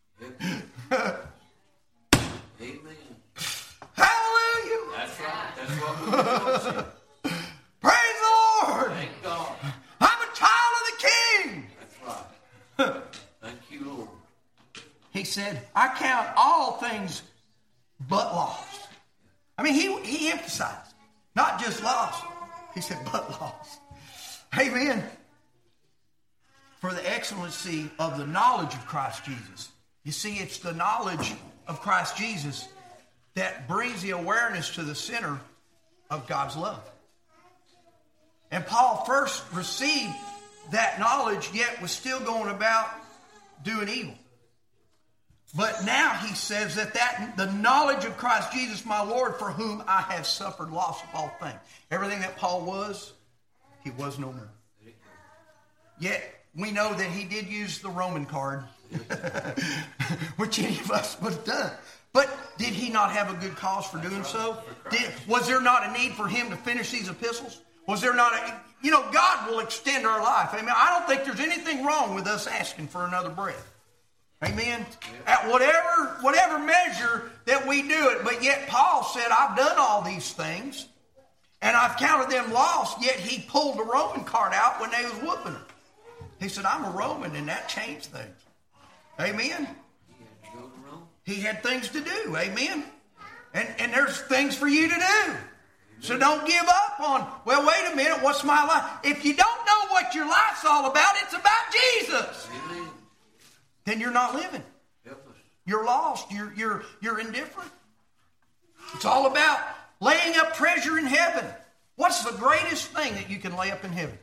Amen. Hallelujah. That's right. That's what we're doing. Praise the Lord. Thank God. I'm a child of the King. That's right. Thank you, Lord. He said, I count all things but lost. I mean, he, he emphasized, not just lost. He said, but lost. Amen. For the excellency of the knowledge of Christ Jesus. You see, it's the knowledge of Christ Jesus that brings the awareness to the sinner of God's love. And Paul first received that knowledge, yet was still going about doing evil. But now he says that, that the knowledge of Christ Jesus, my Lord, for whom I have suffered loss of all things. Everything that Paul was, he was no more. Yet we know that he did use the Roman card, which any of us would have done. But did he not have a good cause for doing so? Did, was there not a need for him to finish these epistles? Was there not a, you know, God will extend our life. Amen. I don't think there's anything wrong with us asking for another breath. Amen. At whatever, whatever measure that we do it. But yet Paul said, I've done all these things. And I've counted them lost. Yet he pulled the Roman card out when they was whooping him. He said, I'm a Roman, and that changed things. Amen. He had things to do. Amen. And, and there's things for you to do. So don't give up on, well, wait a minute, what's my life? If you don't know what your life's all about, it's about Jesus. Amen. Then you're not living. You're lost. You're, you're, you're indifferent. It's all about laying up treasure in heaven. What's the greatest thing that you can lay up in heaven?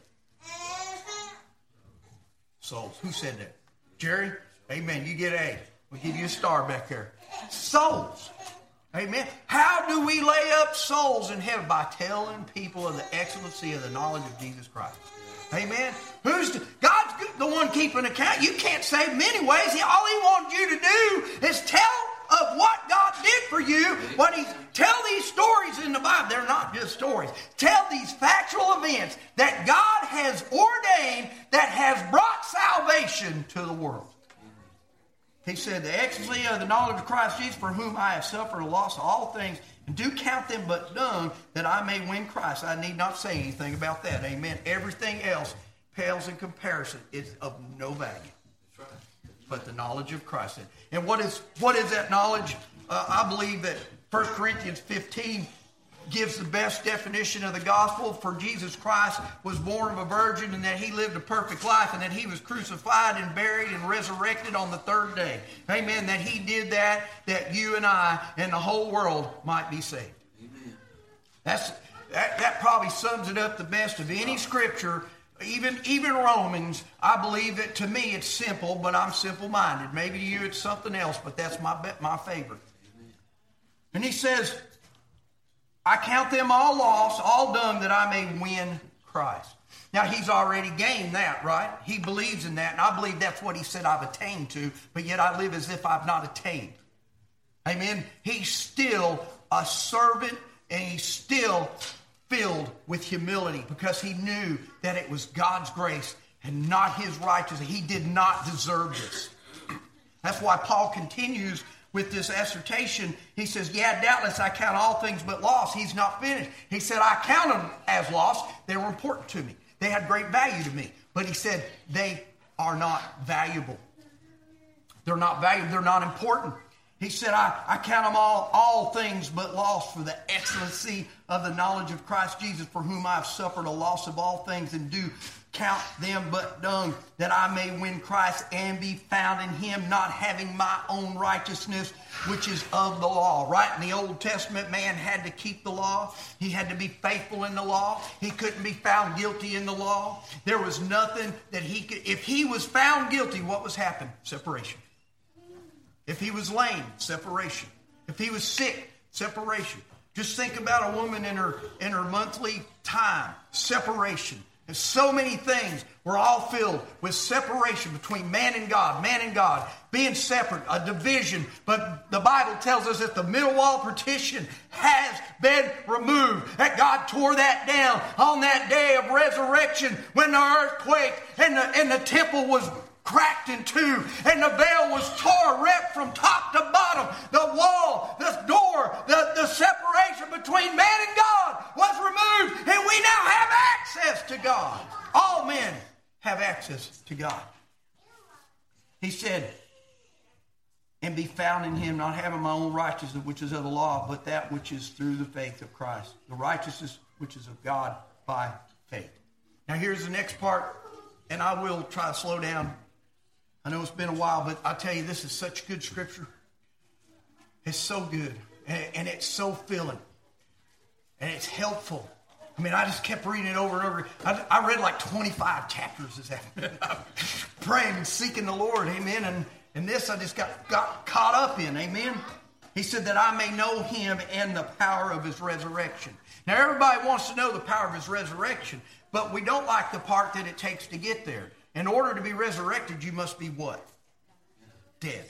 Souls. Who said that? Jerry? Amen. You get A. We'll give you a star back there. Souls. Amen. How do we lay up souls in heaven? By telling people of the excellency of the knowledge of Jesus Christ. Amen. Who's the, God's the one keeping account. You can't save him anyways. He, all he wants you to do is tell of what God did for you. What he tell these stories in the Bible. They're not just stories. Tell these factual events that God has ordained that has brought salvation to the world. He said, the excellency of the knowledge of Christ Jesus, for whom I have suffered a loss of all things, and do count them but dung, that I may win Christ. I need not say anything about that. Amen. Everything else pales in comparison. It's of no value. That's right. But the knowledge of Christ. And what is what is that knowledge? Uh, I believe that First Corinthians fifteen gives the best definition of the gospel. For Jesus Christ was born of a virgin, and that he lived a perfect life, and that he was crucified and buried and resurrected on the third day. Amen. That he did that, that you and I and the whole world might be saved. Amen. That's that, that probably sums it up the best of any scripture. Even, even Romans, I believe that to me it's simple, but I'm simple-minded. Maybe to you it's something else, but that's my, my favorite. Amen. And he says, I count them all lost, all dung, that I may win Christ. Now, he's already gained that, right? He believes in that, and I believe that's what he said I've attained to, but yet I live as if I've not attained. Amen? He's still a servant, and he's still filled with humility because he knew that it was God's grace and not his righteousness. He did not deserve this. That's why Paul continues with this assertion. He says, yeah, doubtless I count all things but loss. He's not finished. He said, I count them as loss. They were important to me. They had great value to me. But he said, they are not valuable. They're not valuable. They're not important. He said, I, I count them all, all things but loss for the excellency of the knowledge of Christ Jesus, for whom I have suffered a loss of all things, and do count them but dung, that I may win Christ and be found in him, not having my own righteousness, which is of the law. Right? In the Old Testament, man had to keep the law. He had to be faithful in the law. He couldn't be found guilty in the law. There was nothing that he could, if he was found guilty, what was happening? Separation. If he was lame, separation. If he was sick, separation. Just think about a woman in her in her monthly time, separation. And so many things were all filled with separation between man and God, man and God, being separate, a division. But the Bible tells us that the middle wall partition has been removed, that God tore that down on that day of resurrection when the earth quaked and the, and the temple was cracked in two, and the veil was tore, ripped from top to bottom. The wall, the door, the, the separation between man and God was removed, and we now have access to God. All men have access to God. He said, and be found in him, not having my own righteousness, which is of the law, but that which is through the faith of Christ, the righteousness which is of God by faith. Now here's the next part, and I will try to slow down. I know it's been a while, but I tell you, this is such good scripture. It's so good, and, and it's so filling, and it's helpful. I mean, I just kept reading it over and over. I, I read like twenty-five chapters this afternoon. Praying and seeking the Lord, amen. And, and this I just got, got caught up in, amen. He said that I may know him and the power of his resurrection. Now, everybody wants to know the power of his resurrection, but we don't like the part that it takes to get there. In order to be resurrected, you must be what? Dead.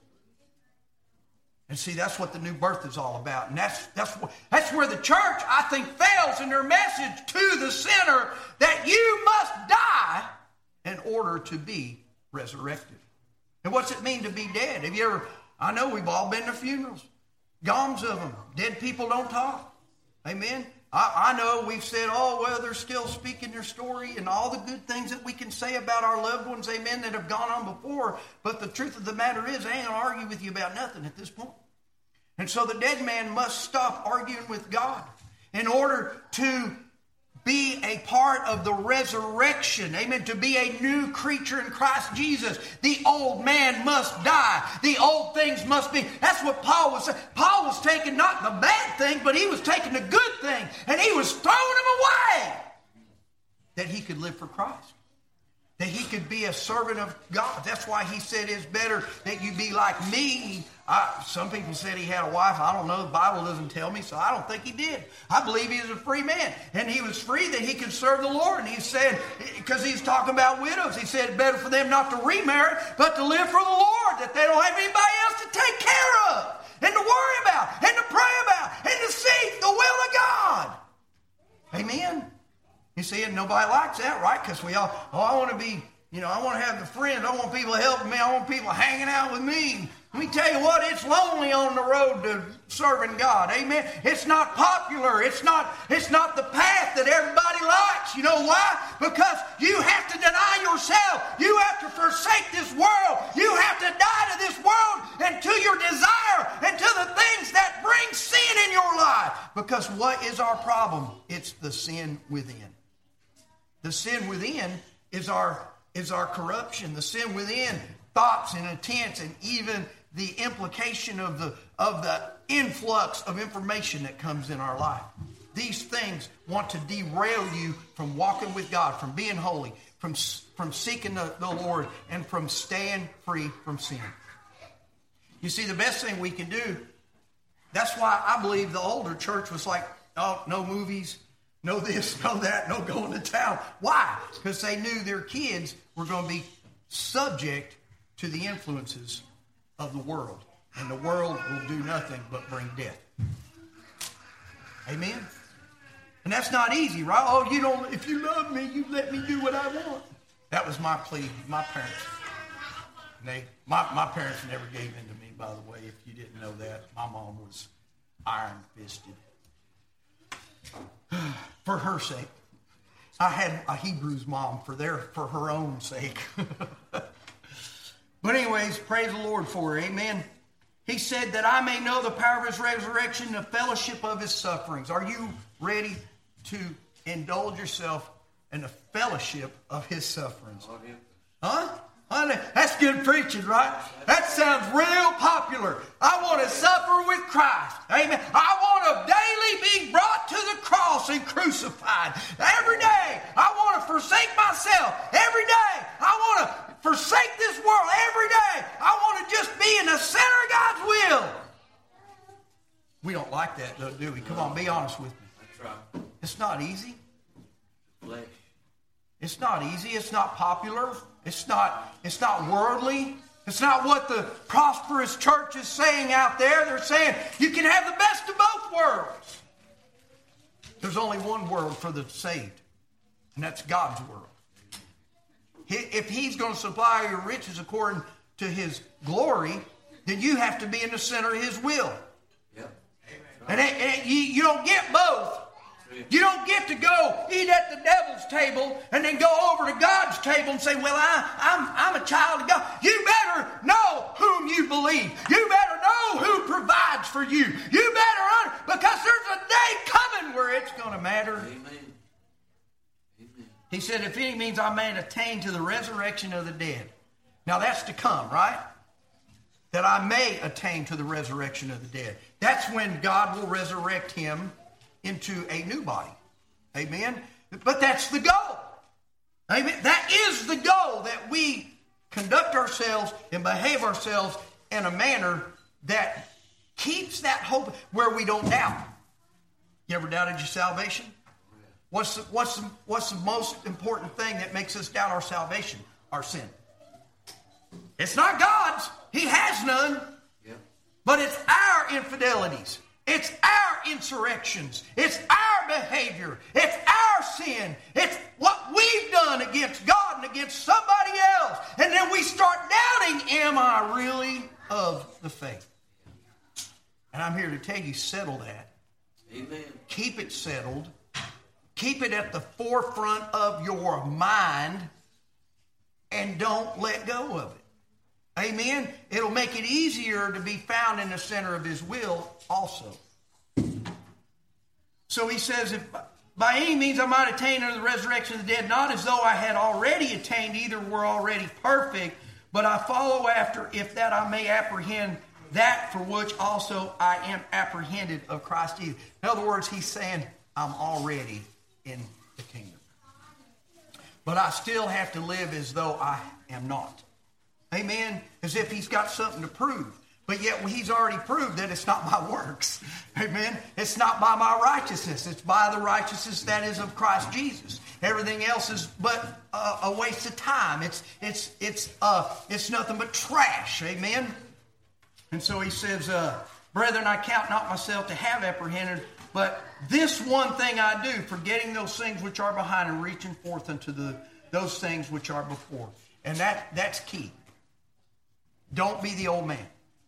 And see, that's what the new birth is all about. And that's that's what, that's where the church, I think, fails in their message to the sinner, that you must die in order to be resurrected. And what's it mean to be dead? Have you ever, I know we've all been to funerals. Goms of them. Dead people don't talk. Amen. I, I know we've said, oh, well, they're still speaking their story and all the good things that we can say about our loved ones, amen, that have gone on before. But the truth of the matter is, I ain't going to argue with you about nothing at this point. And so the dead man must stop arguing with God in order to be a part of the resurrection. Amen. To be a new creature in Christ Jesus. The old man must die. The old things must be. That's what Paul was saying. Paul was taking not the bad thing, but he was taking the good thing. And he was throwing them away. That he could live for Christ. That he could be a servant of God. That's why he said it's better that you be like me. I, some people said he had a wife. I don't know. The Bible doesn't tell me, so I don't think he did. I believe he was a free man. And he was free that he could serve the Lord. And he said, because he's talking about widows, he said it's better for them not to remarry, but to live for the Lord, that they don't have anybody else to take care of and to worry about and to pray about and to seek the will of God. Amen. You see, and nobody likes that, right? Because we all, oh, I want to be, you know, I want to have the friends. I want people helping me. I want people hanging out with me. Let me tell you what, it's lonely on the road to serving God. Amen. It's not popular. It's not, it's not the path that everybody likes. You know why? Because you have to deny yourself. You have to forsake this world. You have to die to this world and to your desire and to the things that bring sin in your life. Because what is our problem? It's the sin within. The sin within is our, is our corruption. The sin within, thoughts and intents, and even the implication of the, of the influx of information that comes in our life. These things want to derail you from walking with God, from being holy, from, from seeking the, the Lord, and from staying free from sin. You see, the best thing we can do, that's why I believe the older church was like, oh, no movies, no this, no that, no going to town. Why? Because they knew their kids were going to be subject to the influences of the world. And the world will do nothing but bring death. Amen? And that's not easy, right? Oh, you don't, if you love me, you let me do what I want. That was my plea, my parents. They, my, my parents never gave in to me, by the way, if you didn't know that. My mom was iron-fisted. For her sake. I had a Hebrews mom for their for her own sake. But anyways, praise the Lord for her. Amen. He said that I may know the power of his resurrection, the fellowship of his sufferings. Are you ready to indulge yourself in the fellowship of his sufferings? Huh? That's good preaching, right? That sounds real popular. I want to suffer with Christ. Amen. I want to daily be brought to the cross and crucified. Every day, I want to forsake myself. Every day, I want to forsake this world. Every day, I want to just be in the center of God's will. We don't like that, though, do we? Come on, be honest with me. That's right. It's not easy. Flesh. It's not easy. It's not popular. It's not, it's not worldly. It's not what the prosperous church is saying out there. They're saying you can have the best of both worlds. There's only one world for the saved, and that's God's world. If he's going to supply your riches according to his glory, then you have to be in the center of his will. Yep. And, it, and you, you don't get both. You don't get to go eat at the devil's table and then go over to God's table and say, well, I, I'm, I'm a child of God. You better know whom you believe. You better know who provides for you. You better honor, because there's a day coming where it's going to matter. Amen. Amen. He said, if any means I may attain to the resurrection of the dead. Now that's to come, right? That I may attain to the resurrection of the dead. That's when God will resurrect him into a new body. Amen? But that's the goal. Amen? That is the goal, that we conduct ourselves and behave ourselves in a manner that keeps that hope where we don't doubt. You ever doubted your salvation? What's the, what's the, what's the most important thing that makes us doubt our salvation? Our sin. It's not God's. He has none. Yep. But it's our infidelities. It's our insurrections. It's our behavior. It's our sin. It's what we've done against God and against somebody else. And then we start doubting, am I really of the faith? And I'm here to tell you, settle that. Amen. Keep it settled. Keep it at the forefront of your mind and don't let go of it. Amen? It'll make it easier to be found in the center of His will also. So he says, if by any means I might attain unto the resurrection of the dead, not as though I had already attained, either were already perfect, but I follow after, if that I may apprehend that for which also I am apprehended of Christ Jesus. In other words, he's saying, I'm already in the kingdom. But I still have to live as though I am not. Amen? As if he's got something to prove. But yet he's already proved that it's not by works. Amen? It's not by my righteousness. It's by the righteousness that is of Christ Jesus. Everything else is but uh, a waste of time. It's it's it's uh it's nothing but trash. Amen? And so he says, uh, brethren, I count not myself to have apprehended, but this one thing I do, forgetting those things which are behind and reaching forth unto the those things which are before. And that that's key. Don't be the old man.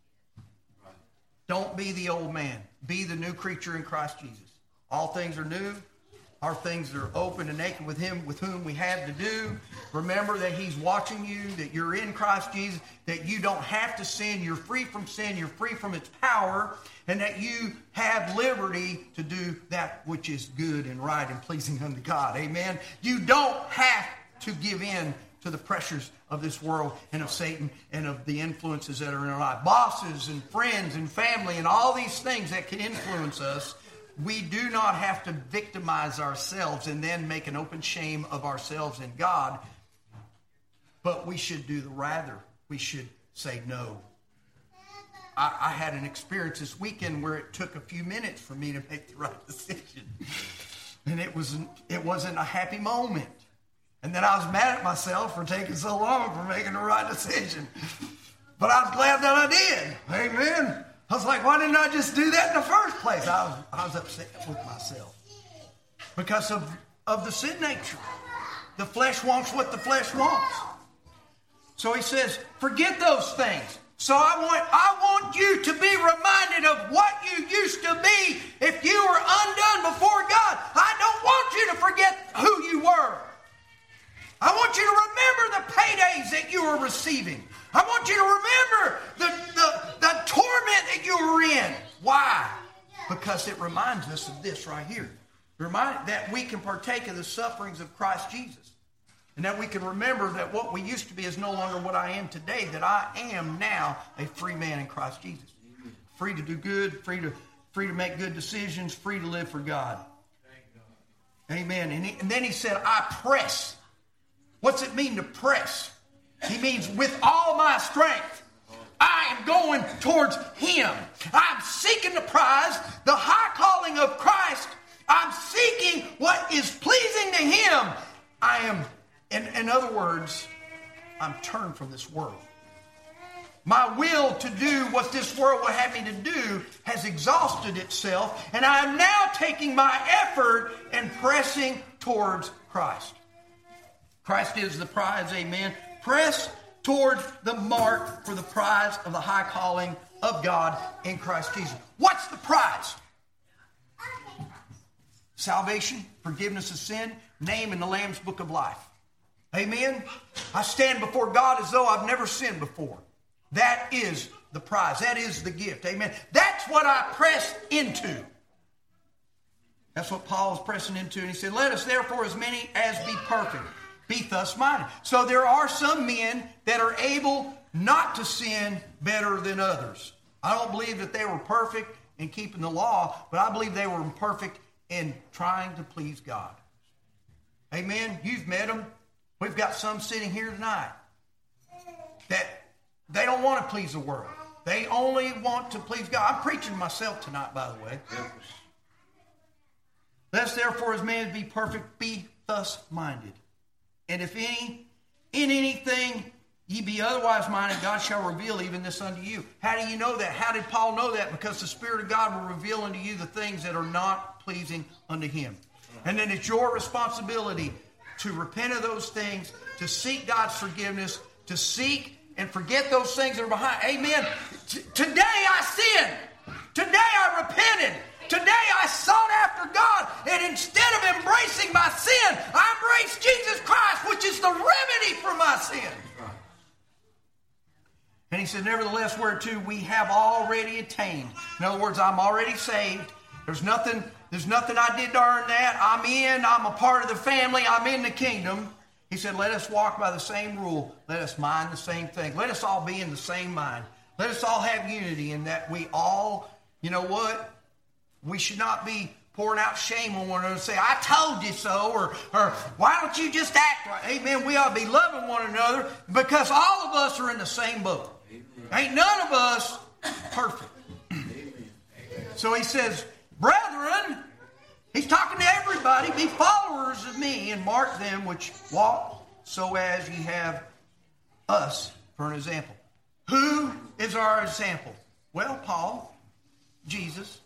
Don't be the old man. Be the new creature in Christ Jesus. All things are new. Our things are open and naked with Him with whom we have to do. Remember that He's watching you, that you're in Christ Jesus, that you don't have to sin. You're free from sin. You're free from its power. And that you have liberty to do that which is good and right and pleasing unto God. Amen. You don't have to give in to the pressures of this world and of Satan and of the influences that are in our life. Bosses and friends and family and all these things that can influence us. We do not have to victimize ourselves and then make an open shame of ourselves and God. But we should do the rather. We should say no. I, I had an experience this weekend where it took a few minutes for me to make the right decision. And it wasn't, it wasn't a happy moment. And then I was mad at myself for taking so long for making the right decision. But I was glad that I did. Amen. I was like, why didn't I just do that in the first place? I was, I was upset with myself. Because of, of the sin nature. The flesh wants what the flesh wants. So he says, forget those things. So I want, I want you to be reminded of what you used to be if you were undone before God. I don't want you to forget who you were. I want you to remember the paydays that you were receiving. I want you to remember the, the, the torment that you were in. Why? Because it reminds us of this right here. Remind that we can partake of the sufferings of Christ Jesus. And that we can remember that what we used to be is no longer what I am today. That I am now a free man in Christ Jesus. Free to do good, free to, free to make good decisions, free to live for God. Amen. And, he, and then he said, I press. What's it mean to press? He means with all my strength, I am going towards Him. I'm seeking the prize, the high calling of Christ. I'm seeking what is pleasing to Him. I am, in, in other words, I'm turned from this world. My will to do what this world will have me to do has exhausted itself, and I am now taking my effort and pressing towards Christ. Christ is the prize, amen. Press toward the mark for the prize of the high calling of God in Christ Jesus. What's the prize? Salvation, forgiveness of sin, name in the Lamb's book of life. Amen. I stand before God as though I've never sinned before. That is the prize. That is the gift. Amen. That's what I press into. That's what Paul is pressing into. And he said, let us therefore as many as be perfect. Be thus minded. So there are some men that are able not to sin better than others. I don't believe that they were perfect in keeping the law, but I believe they were perfect in trying to please God. Amen. You've met them. We've got some sitting here tonight that they don't want to please the world. They only want to please God. I'm preaching to myself tonight, by the way. Let us therefore as many as be perfect, be thus minded. And if any, in anything ye be otherwise minded, God shall reveal even this unto you. How do you know that? How did Paul know that? Because the Spirit of God will reveal unto you the things that are not pleasing unto Him. And then it's your responsibility to repent of those things, to seek God's forgiveness, to seek and forget those things that are behind. Amen. T- today I sinned. Today I repented. Today I sought after God. And instead of embracing my sin, I embraced Jesus Christ, which is the remedy for my sin. And he said, nevertheless, whereto we have already attained. In other words, I'm already saved. There's nothing, there's nothing I did to earn that. I'm in. I'm a part of the family. I'm in the kingdom. He said, let us walk by the same rule. Let us mind the same thing. Let us all be in the same mind. Let us all have unity in that we all, you know what? We should not be pouring out shame on one another and say, I told you so, or, or why don't you just act right? Amen. We ought to be loving one another because all of us are in the same boat. Amen. Ain't none of us perfect. Amen. So he says, brethren, he's talking to everybody, be followers of me and mark them which walk so as ye have us for an example. Who is our example? Well, Paul, Jesus,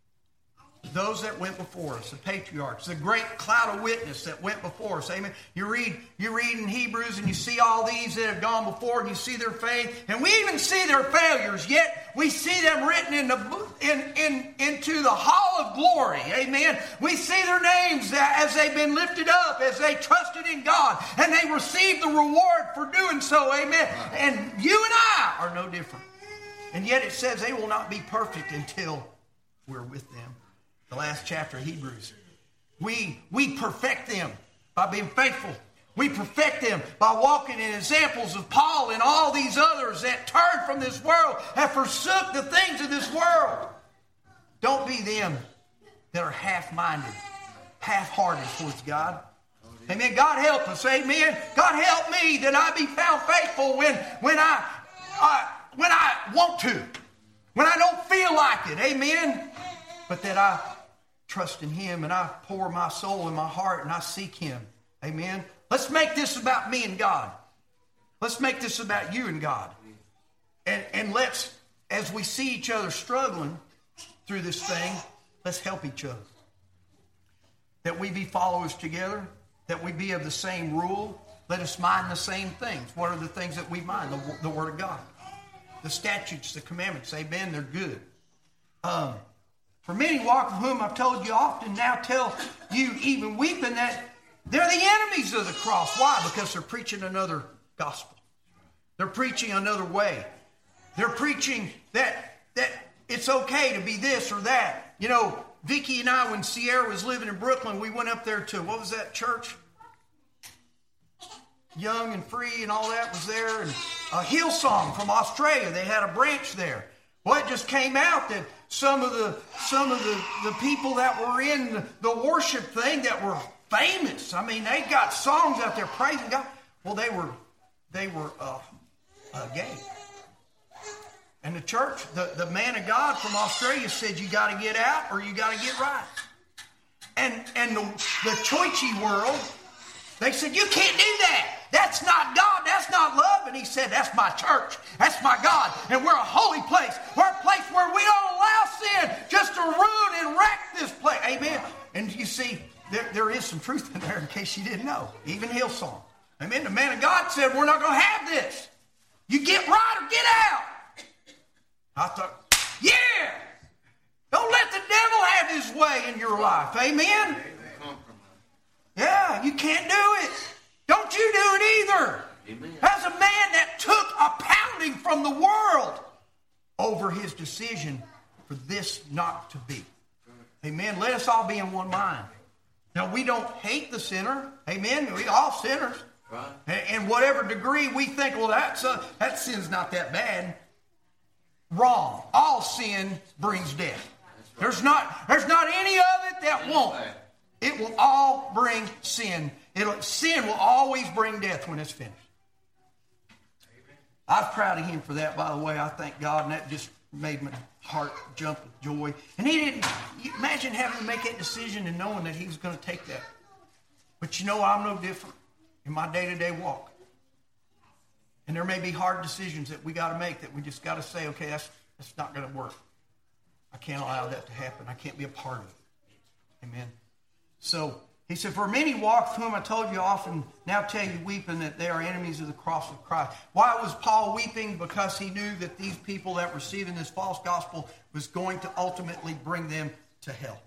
those that went before us, the patriarchs, the great cloud of witness that went before us. Amen. You read, you read in Hebrews and you see all these that have gone before and you see their faith. And we even see their failures, yet we see them written in the in, in into the hall of glory. Amen. We see their names as they've been lifted up, as they trusted in God. And they received the reward for doing so. Amen. And you and I are no different. And yet it says they will not be perfect until we're with them. The last chapter of Hebrews. We, we perfect them by being faithful. We perfect them by walking in examples of Paul and all these others that turned from this world and forsook the things of this world. Don't be them that are half-minded, half-hearted towards God. Amen. God help us. Amen. God help me that I be found faithful when, when, I, uh, when I want to, when I don't feel like it. Amen. But that I trust in Him and I pour my soul and my heart and I seek Him. Amen. Let's make this about me and God. Let's make this about you and God. And, and let's, as we see each other struggling through this thing, let's help each other. That we be followers together. That we be of the same rule. Let us mind the same things. What are the things that we mind? The, the Word of God. The statutes, the commandments. Amen. They're good. Um... For many walk of whom I've told you often, now tell you even weeping that they're the enemies of the cross. Why? Because they're preaching another gospel. They're preaching another way. They're preaching that that it's okay to be this or that. You know, Vicki and I, when Sierra was living in Brooklyn, we went up there to, what was that church? Young and Free and all that was there. And uh, Hillsong from Australia, they had a branch there. Well, it just came out that some of the some of the, the people that were in the, the worship thing that were famous. I mean, they got songs out there praising God. Well, they were they were uh, uh, gay. And the church, the, the man of God from Australia said, you got to get out or you got to get right. And and the, the choichey world, they said, you can't do that. That's not God. That's not love. And he said, that's my church. That's my God. And we're a holy place. We're a place where we don't allow sin just to ruin and wreck this place. Amen. And you see, there, there is some truth in there in case you didn't know. Even Hillsong. Amen. The man of God said, we're not going to have this. You get right or get out. I thought, yeah. Don't let the devil have his way in your life. Amen. Yeah, you can't do it. Don't you do it either. Amen. As a man that took a pounding from the world over his decision for this not to be. Amen. Let us all be in one mind. Now, we don't hate the sinner. Amen. We all sinners. Right. And, and whatever degree we think, well, that's uh, that sin's not that bad. Wrong. All sin brings death. Right. There's not, there's not any of it that won't. It will all bring sin. It'll, sin will always bring death when it's finished. I'm proud of him for that, by the way. I thank God, and that just made my heart jump with joy. And he didn't, imagine having to make that decision and knowing that he was going to take that. But you know, I'm no different in my day-to-day walk. And there may be hard decisions that we got to make that we just got to say, okay, that's, that's not going to work. I can't allow that to happen. I can't be a part of it. Amen. So He said, for many walk, whom I told you often, now tell you weeping that they are enemies of the cross of Christ. Why was Paul weeping? Because he knew that these people that were receiving this false gospel was going to ultimately bring them to hell.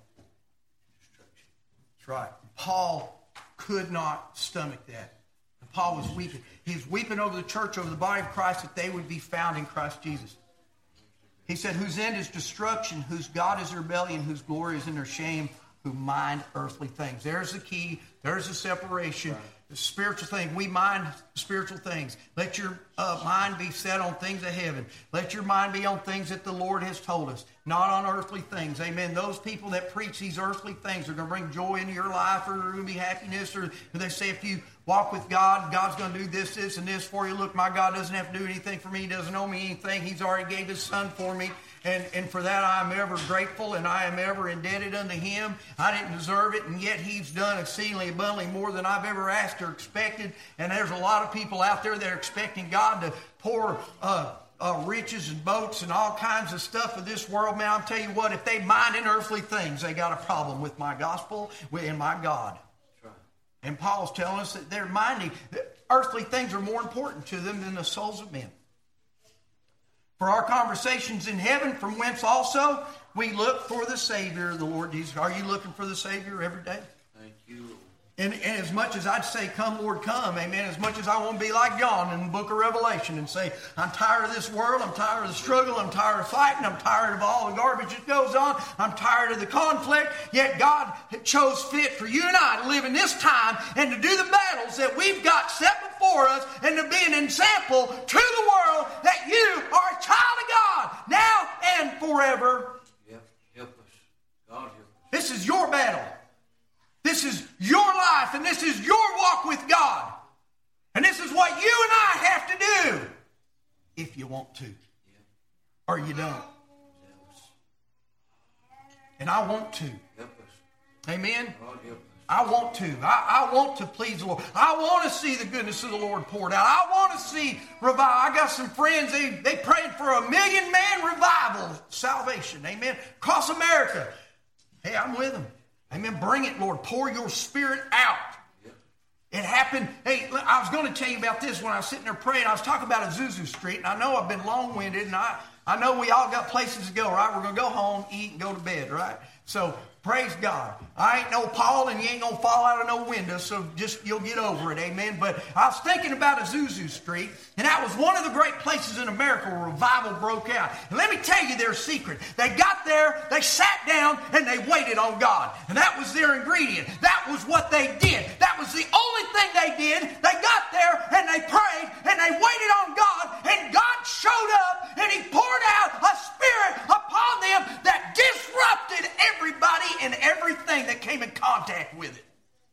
That's right. Paul could not stomach that. And Paul was weeping. He was weeping over the church, over the body of Christ, that they would be found in Christ Jesus. He said, whose end is destruction, whose God is rebellion, whose glory is in their shame, who mind earthly things. There's the key. There's the separation. Right. The spiritual thing. We mind spiritual things. Let your uh, mind be set on things of heaven. Let your mind be on things that the Lord has told us, not on earthly things. Amen. Those people that preach these earthly things are going to bring joy into your life, or they're going to be happiness, or they say if you walk with God, God's going to do this, this, and this for you. Look, my God doesn't have to do anything for me. He doesn't owe me anything. He's already gave His Son for me. And, and for that I am ever grateful, and I am ever indebted unto Him. I didn't deserve it, and yet He's done exceedingly abundantly more than I've ever asked or expected. And there's a lot of people out there that are expecting God to pour uh, uh, riches and boats and all kinds of stuff of this world. Man, I'll tell you what, if they mind in earthly things, they got a problem with my gospel and my God. Right. And Paul's telling us that they're minding that earthly things are more important to them than the souls of men. For our conversations in heaven, from whence also we look for the Savior, the Lord Jesus. Are you looking for the Savior every day? Thank you. And, and as much as I'd say, come, Lord, come, amen, as much as I want to be like John in the book of Revelation and say, I'm tired of this world, I'm tired of the struggle, I'm tired of fighting, I'm tired of all the garbage that goes on, I'm tired of the conflict, yet God chose fit for you and I to live in this time and to do the battles that we've got set before us and to be an example to the world that you are a child of God now and forever. Yep, help us. God help us. This is your battle. This is your life, and this is your walk with God. And this is what you and I have to do if you want to. Or you don't. And I want to. Amen? I want to. I, I want to please the Lord. I want to see the goodness of the Lord poured out. I want to see revival. I got some friends, they, they prayed for a million man revival, salvation. Amen? Across America. Hey, I'm with them. Amen. Bring it, Lord. Pour your Spirit out. Yep. It happened. Hey, I was going to tell you about this when I was sitting there praying. I was talking about Azusa Street, and I know I've been long-winded, and I, I know we all got places to go, right? We're going to go home, eat, and go to bed, right? So, praise God. I ain't no Paul, and you ain't going to fall out of no window, so just you'll get over it, amen? But I was thinking about Azusa Street, and that was one of the great places in America where revival broke out. And let me tell you their secret. They got there, they sat down, and they waited on God. And that was their ingredient. That was what they did. That was the only thing they did. They got there, and they prayed, and they waited on God, and God showed up, and He poured out a Spirit upon them that disrupted everybody and everything that came in contact with it.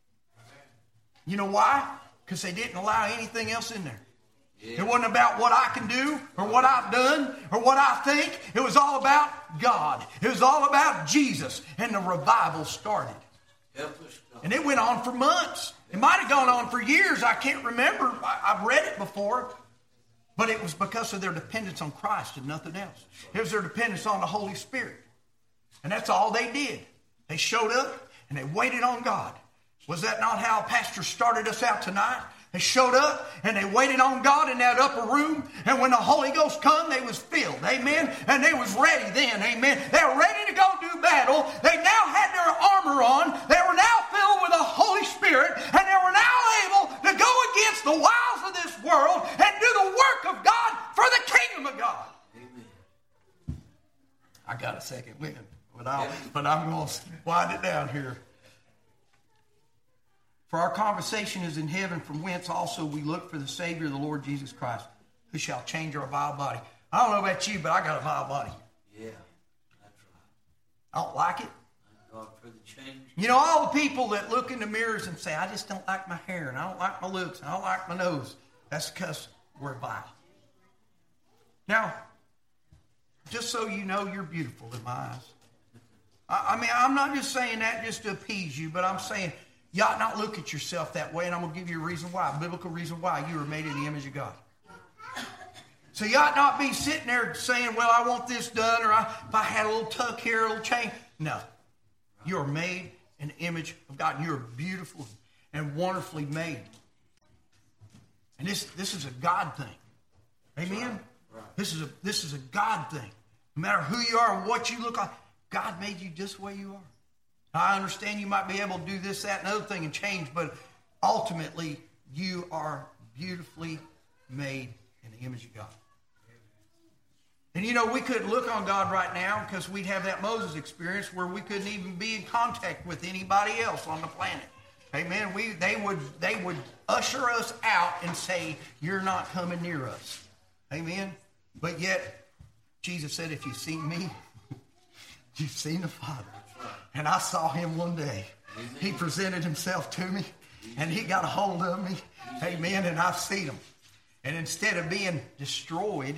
You know why? Because they didn't allow anything else in there. Yeah. It wasn't about what I can do or what I've done or what I think. It was all about God. It was all about Jesus. And the revival started. And it went on for months. It might have gone on for years. I can't remember. I, I've read it before. But it was because of their dependence on Christ and nothing else. It was their dependence on the Holy Spirit. And that's all they did. They showed up and they waited on God. Was that not how Pastor started us out tonight? They showed up and they waited on God in that upper room. And when the Holy Ghost come, they was filled. Amen. And they was ready then. Amen. They were ready to go do battle. They now had their armor on. They were now filled with the Holy Spirit. And they were now able to go against the wiles of this world and do the work of God for the kingdom of God. Amen. I got a second wind. But, I'll, but I'm going to wind it down here. For our conversation is in heaven, from whence also we look for the Savior, the Lord Jesus Christ, who shall change our vile body. I don't know about you, but I got a vile body. Yeah, that's right. I don't like it. Thank God for the change. You know, all the people that look in the mirrors and say, I just don't like my hair, and I don't like my looks, and I don't like my nose. That's because we're vile. Now, just so you know, you're beautiful in my eyes. I mean, I'm not just saying that just to appease you, but I'm saying you ought not look at yourself that way, and I'm going to give you a reason why, a biblical reason why you were made in the image of God. So you ought not be sitting there saying, well, I want this done, or I, if I had a little tuck here, a little chain. No. You are made in the image of God. You're beautiful and wonderfully made. And this, this is a God thing. Amen? Right. Right. This is a this is a God thing. No matter who you are or what you look like, God made you just the way you are. I understand you might be able to do this, that, and other thing and change, but ultimately, you are beautifully made in the image of God. And you know, we couldn't look on God right now because we'd have that Moses experience where we couldn't even be in contact with anybody else on the planet. Amen. We they would they would usher us out and say, "You're not coming near us." Amen. But yet, Jesus said, "If you've seen me, you've seen the Father." And I saw him one day. He presented himself to me, and he got a hold of me. Amen. And I've seen him. And instead of being destroyed,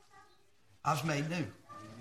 I was made new.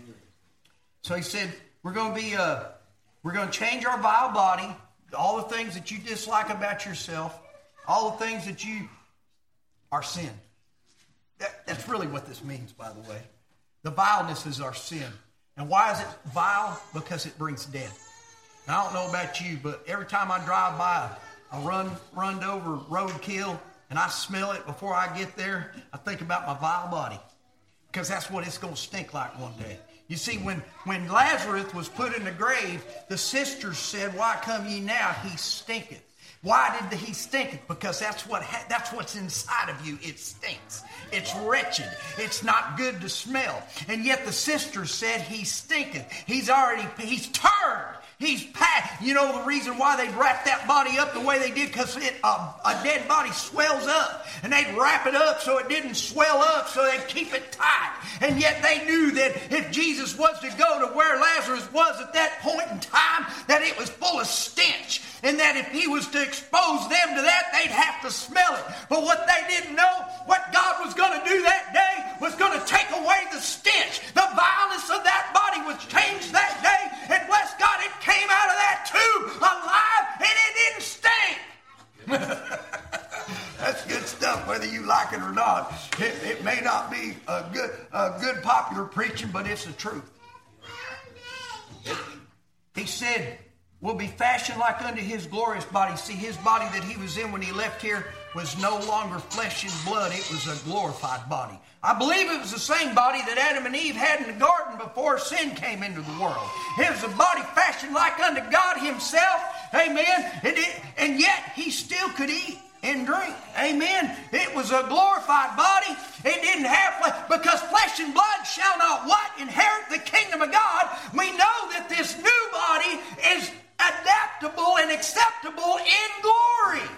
So he said, we're going to be, uh, we're going to change our vile body, all the things that you dislike about yourself, all the things that you are sin. That, that's really what this means, by the way. The vileness is our sin. And why is it vile? Because it brings death. Now, I don't know about you, but every time I drive by a run, runned over roadkill and I smell it before I get there, I think about my vile body. Because that's what it's going to stink like one day. You see, when, when Lazarus was put in the grave, the sisters said, "Why come ye now? He stinketh." Why did he stink? Because that's what ha- that's what's inside of you. It stinks. It's wretched. It's not good to smell. And yet the sisters said, "He stinketh." He's already, he's turned. He's packed. You know the reason why they wrapped that body up the way they did? Because it, uh, a dead body swells up. And they'd wrap it up so it didn't swell up, so they'd keep it tight. And yet they knew that if Jesus was to go to where Lazarus was at that point in time, that it was full of stench. And that if he was to expose them to that, they'd have to smell it. But what they didn't know, what God was going to do that day, was going to take away the stench. The vileness of that body was changed that day. And bless God, it came out of that tomb alive, and it didn't stink. That's good stuff, whether you like it or not. It, it may not be a good, a good popular preaching, but it's the truth. He said, "Will be fashioned like unto his glorious body." See, his body that he was in when he left here was no longer flesh and blood. It was a glorified body. I believe it was the same body that Adam and Eve had in the garden before sin came into the world. It was a body fashioned like unto God himself. Amen. And, it, and yet he still could eat and drink. Amen. It was a glorified body. It didn't have flesh, because flesh and blood shall not what? Inherit the kingdom of God. We know that this new body is adaptable and acceptable in glory.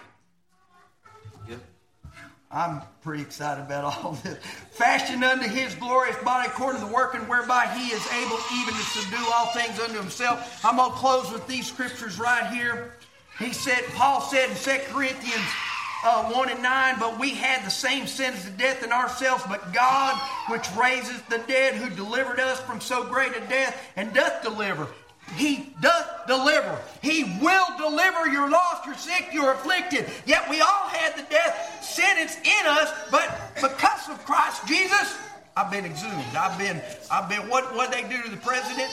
Yep. I'm pretty excited about all this. Fashioned unto his glorious body according to the working whereby he is able even to subdue all things unto himself. I'm going to close with these scriptures right here. He said, Paul said in Second Corinthians uh, one and nine, "But we had the same sentence of death in ourselves, but God, which raises the dead, who delivered us from so great a death, and doth deliver." He doth deliver. He will deliver. You're lost, you're sick, you're afflicted. Yet we all had the death sentence in us, but because of Christ Jesus, I've been exhumed. I've been, I've been, what what they do to the president?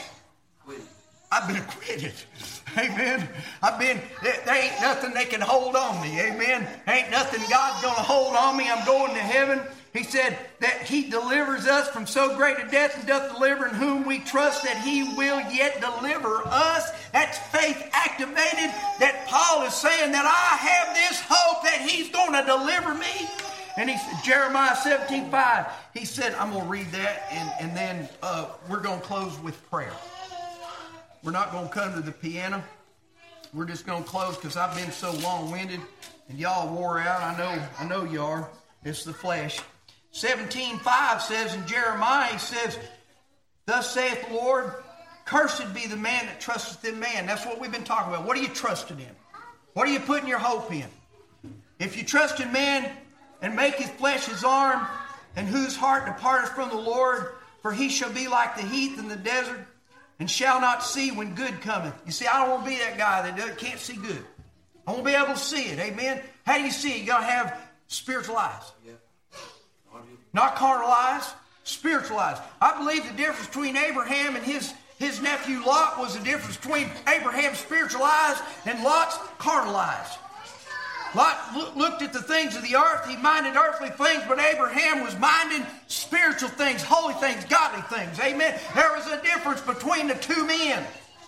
I've been acquitted. Amen. I've been, there, there ain't nothing they can hold on me. Amen. Ain't nothing God's going to hold on me. I'm going to heaven. He said that he delivers us from so great a death, and doth deliver, in whom we trust that he will yet deliver us. That's faith activated, that Paul is saying that I have this hope that he's going to deliver me. And he said, Jeremiah seventeen five, he said, I'm going to read that, and, and then uh, we're going to close with prayer. We're not going to come to the piano. We're just going to close because I've been so long-winded and y'all wore out. I know, I know you are. It's the flesh. seventeen five says in Jeremiah, he says, "Thus saith the Lord, cursed be the man that trusteth in man." That's what we've been talking about. What are you trusting in? What are you putting your hope in? If you trust in man and make his flesh his arm, and whose heart departeth from the Lord, for he shall be like the heath in the desert, and shall not see when good cometh. You see, I don't want to be that guy that can't see good. I want to be able to see it. Amen. How do you see it? You got to have spiritual eyes. Yeah. Not carnal eyes, spiritual eyes. I believe the difference between Abraham and his, his nephew Lot was the difference between Abraham's spiritual eyes and Lot's carnal eyes. Lot looked at the things of the earth. He minded earthly things, but Abraham was minding spiritual things, holy things, godly things. Amen. There was a difference between the two men.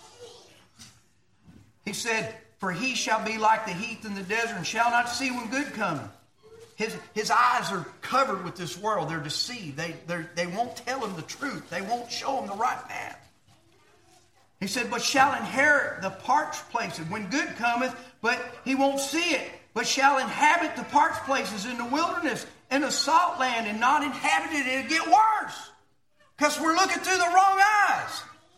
He said, for he shall be like the heath in the desert and shall not see when good cometh. His, his eyes are covered with this world. They're deceived. They, they won't tell him the truth. They won't show him the right path. He said, but shall inherit the parched places when good cometh, but he won't see it. But shall inhabit the parched places in the wilderness and the salt land and not inhabit it. It'll get worse because we're looking through the wrong eyes.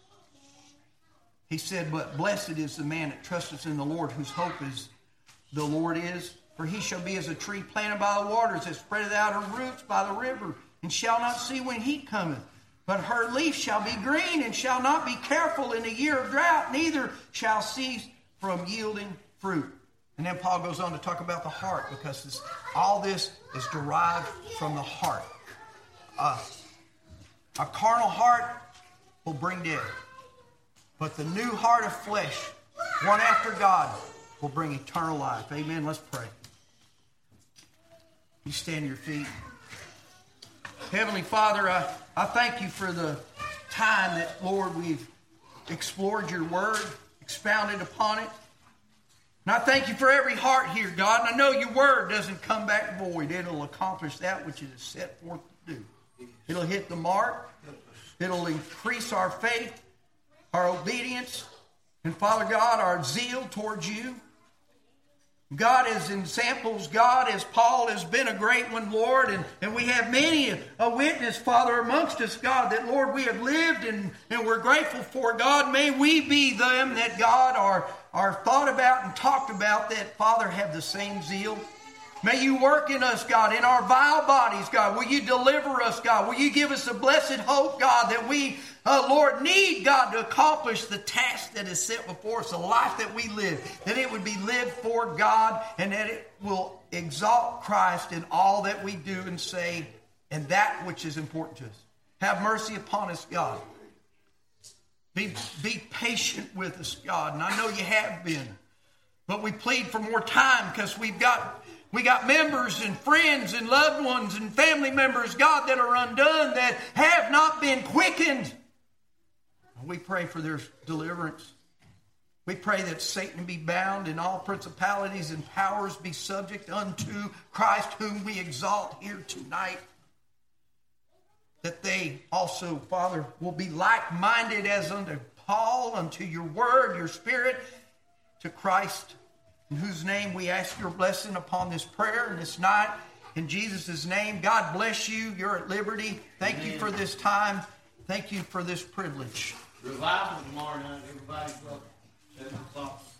He said, but blessed is the man that trusteth in the Lord, whose hope is the Lord is. For he shall be as a tree planted by the waters, that spreadeth out her roots by the river, and shall not see when heat cometh. But her leaf shall be green, and shall not be careful in the year of drought, neither shall cease from yielding fruit. And then Paul goes on to talk about the heart, because this, all this is derived from the heart. Uh, a carnal heart will bring death. But the new heart of flesh, one after God, will bring eternal life. Amen. Let's pray. You stand to your feet. Heavenly Father, I, I thank you for the time that, Lord, we've explored your word, expounded upon it. And I thank you for every heart here, God. And I know your word doesn't come back void. It'll accomplish that which it is set forth to do. It'll hit the mark. It'll increase our faith, our obedience, and Father God, our zeal towards you. God, as examples, God, as Paul has been a great one, Lord, and, and we have many a witness, Father, amongst us, God, that, Lord, we have lived and, and we're grateful for. God, may we be them that, God, are, are thought about and talked about, that, Father, have the same zeal. May you work in us, God, in our vile bodies, God. Will you deliver us, God? Will you give us a blessed hope, God, that we, uh, Lord, need, God, to accomplish the task that is set before us, the life that we live, that it would be lived for God, and that it will exalt Christ in all that we do and say, and that which is important to us. Have mercy upon us, God. Be, be patient with us, God, and I know you have been. But we plead for more time because we've got... We got members and friends and loved ones and family members, God, that are undone, that have not been quickened. We pray for their deliverance. We pray that Satan be bound and all principalities and powers be subject unto Christ, whom we exalt here tonight. That they also, Father, will be like-minded as unto Paul, unto your word, your spirit, to Christ, in whose name we ask your blessing upon this prayer and this night. In Jesus' name, God bless you. You're at liberty. Thank Amen. You for this time. Thank you for this privilege. Revival tomorrow night. Everybody's welcome. seven o'clock.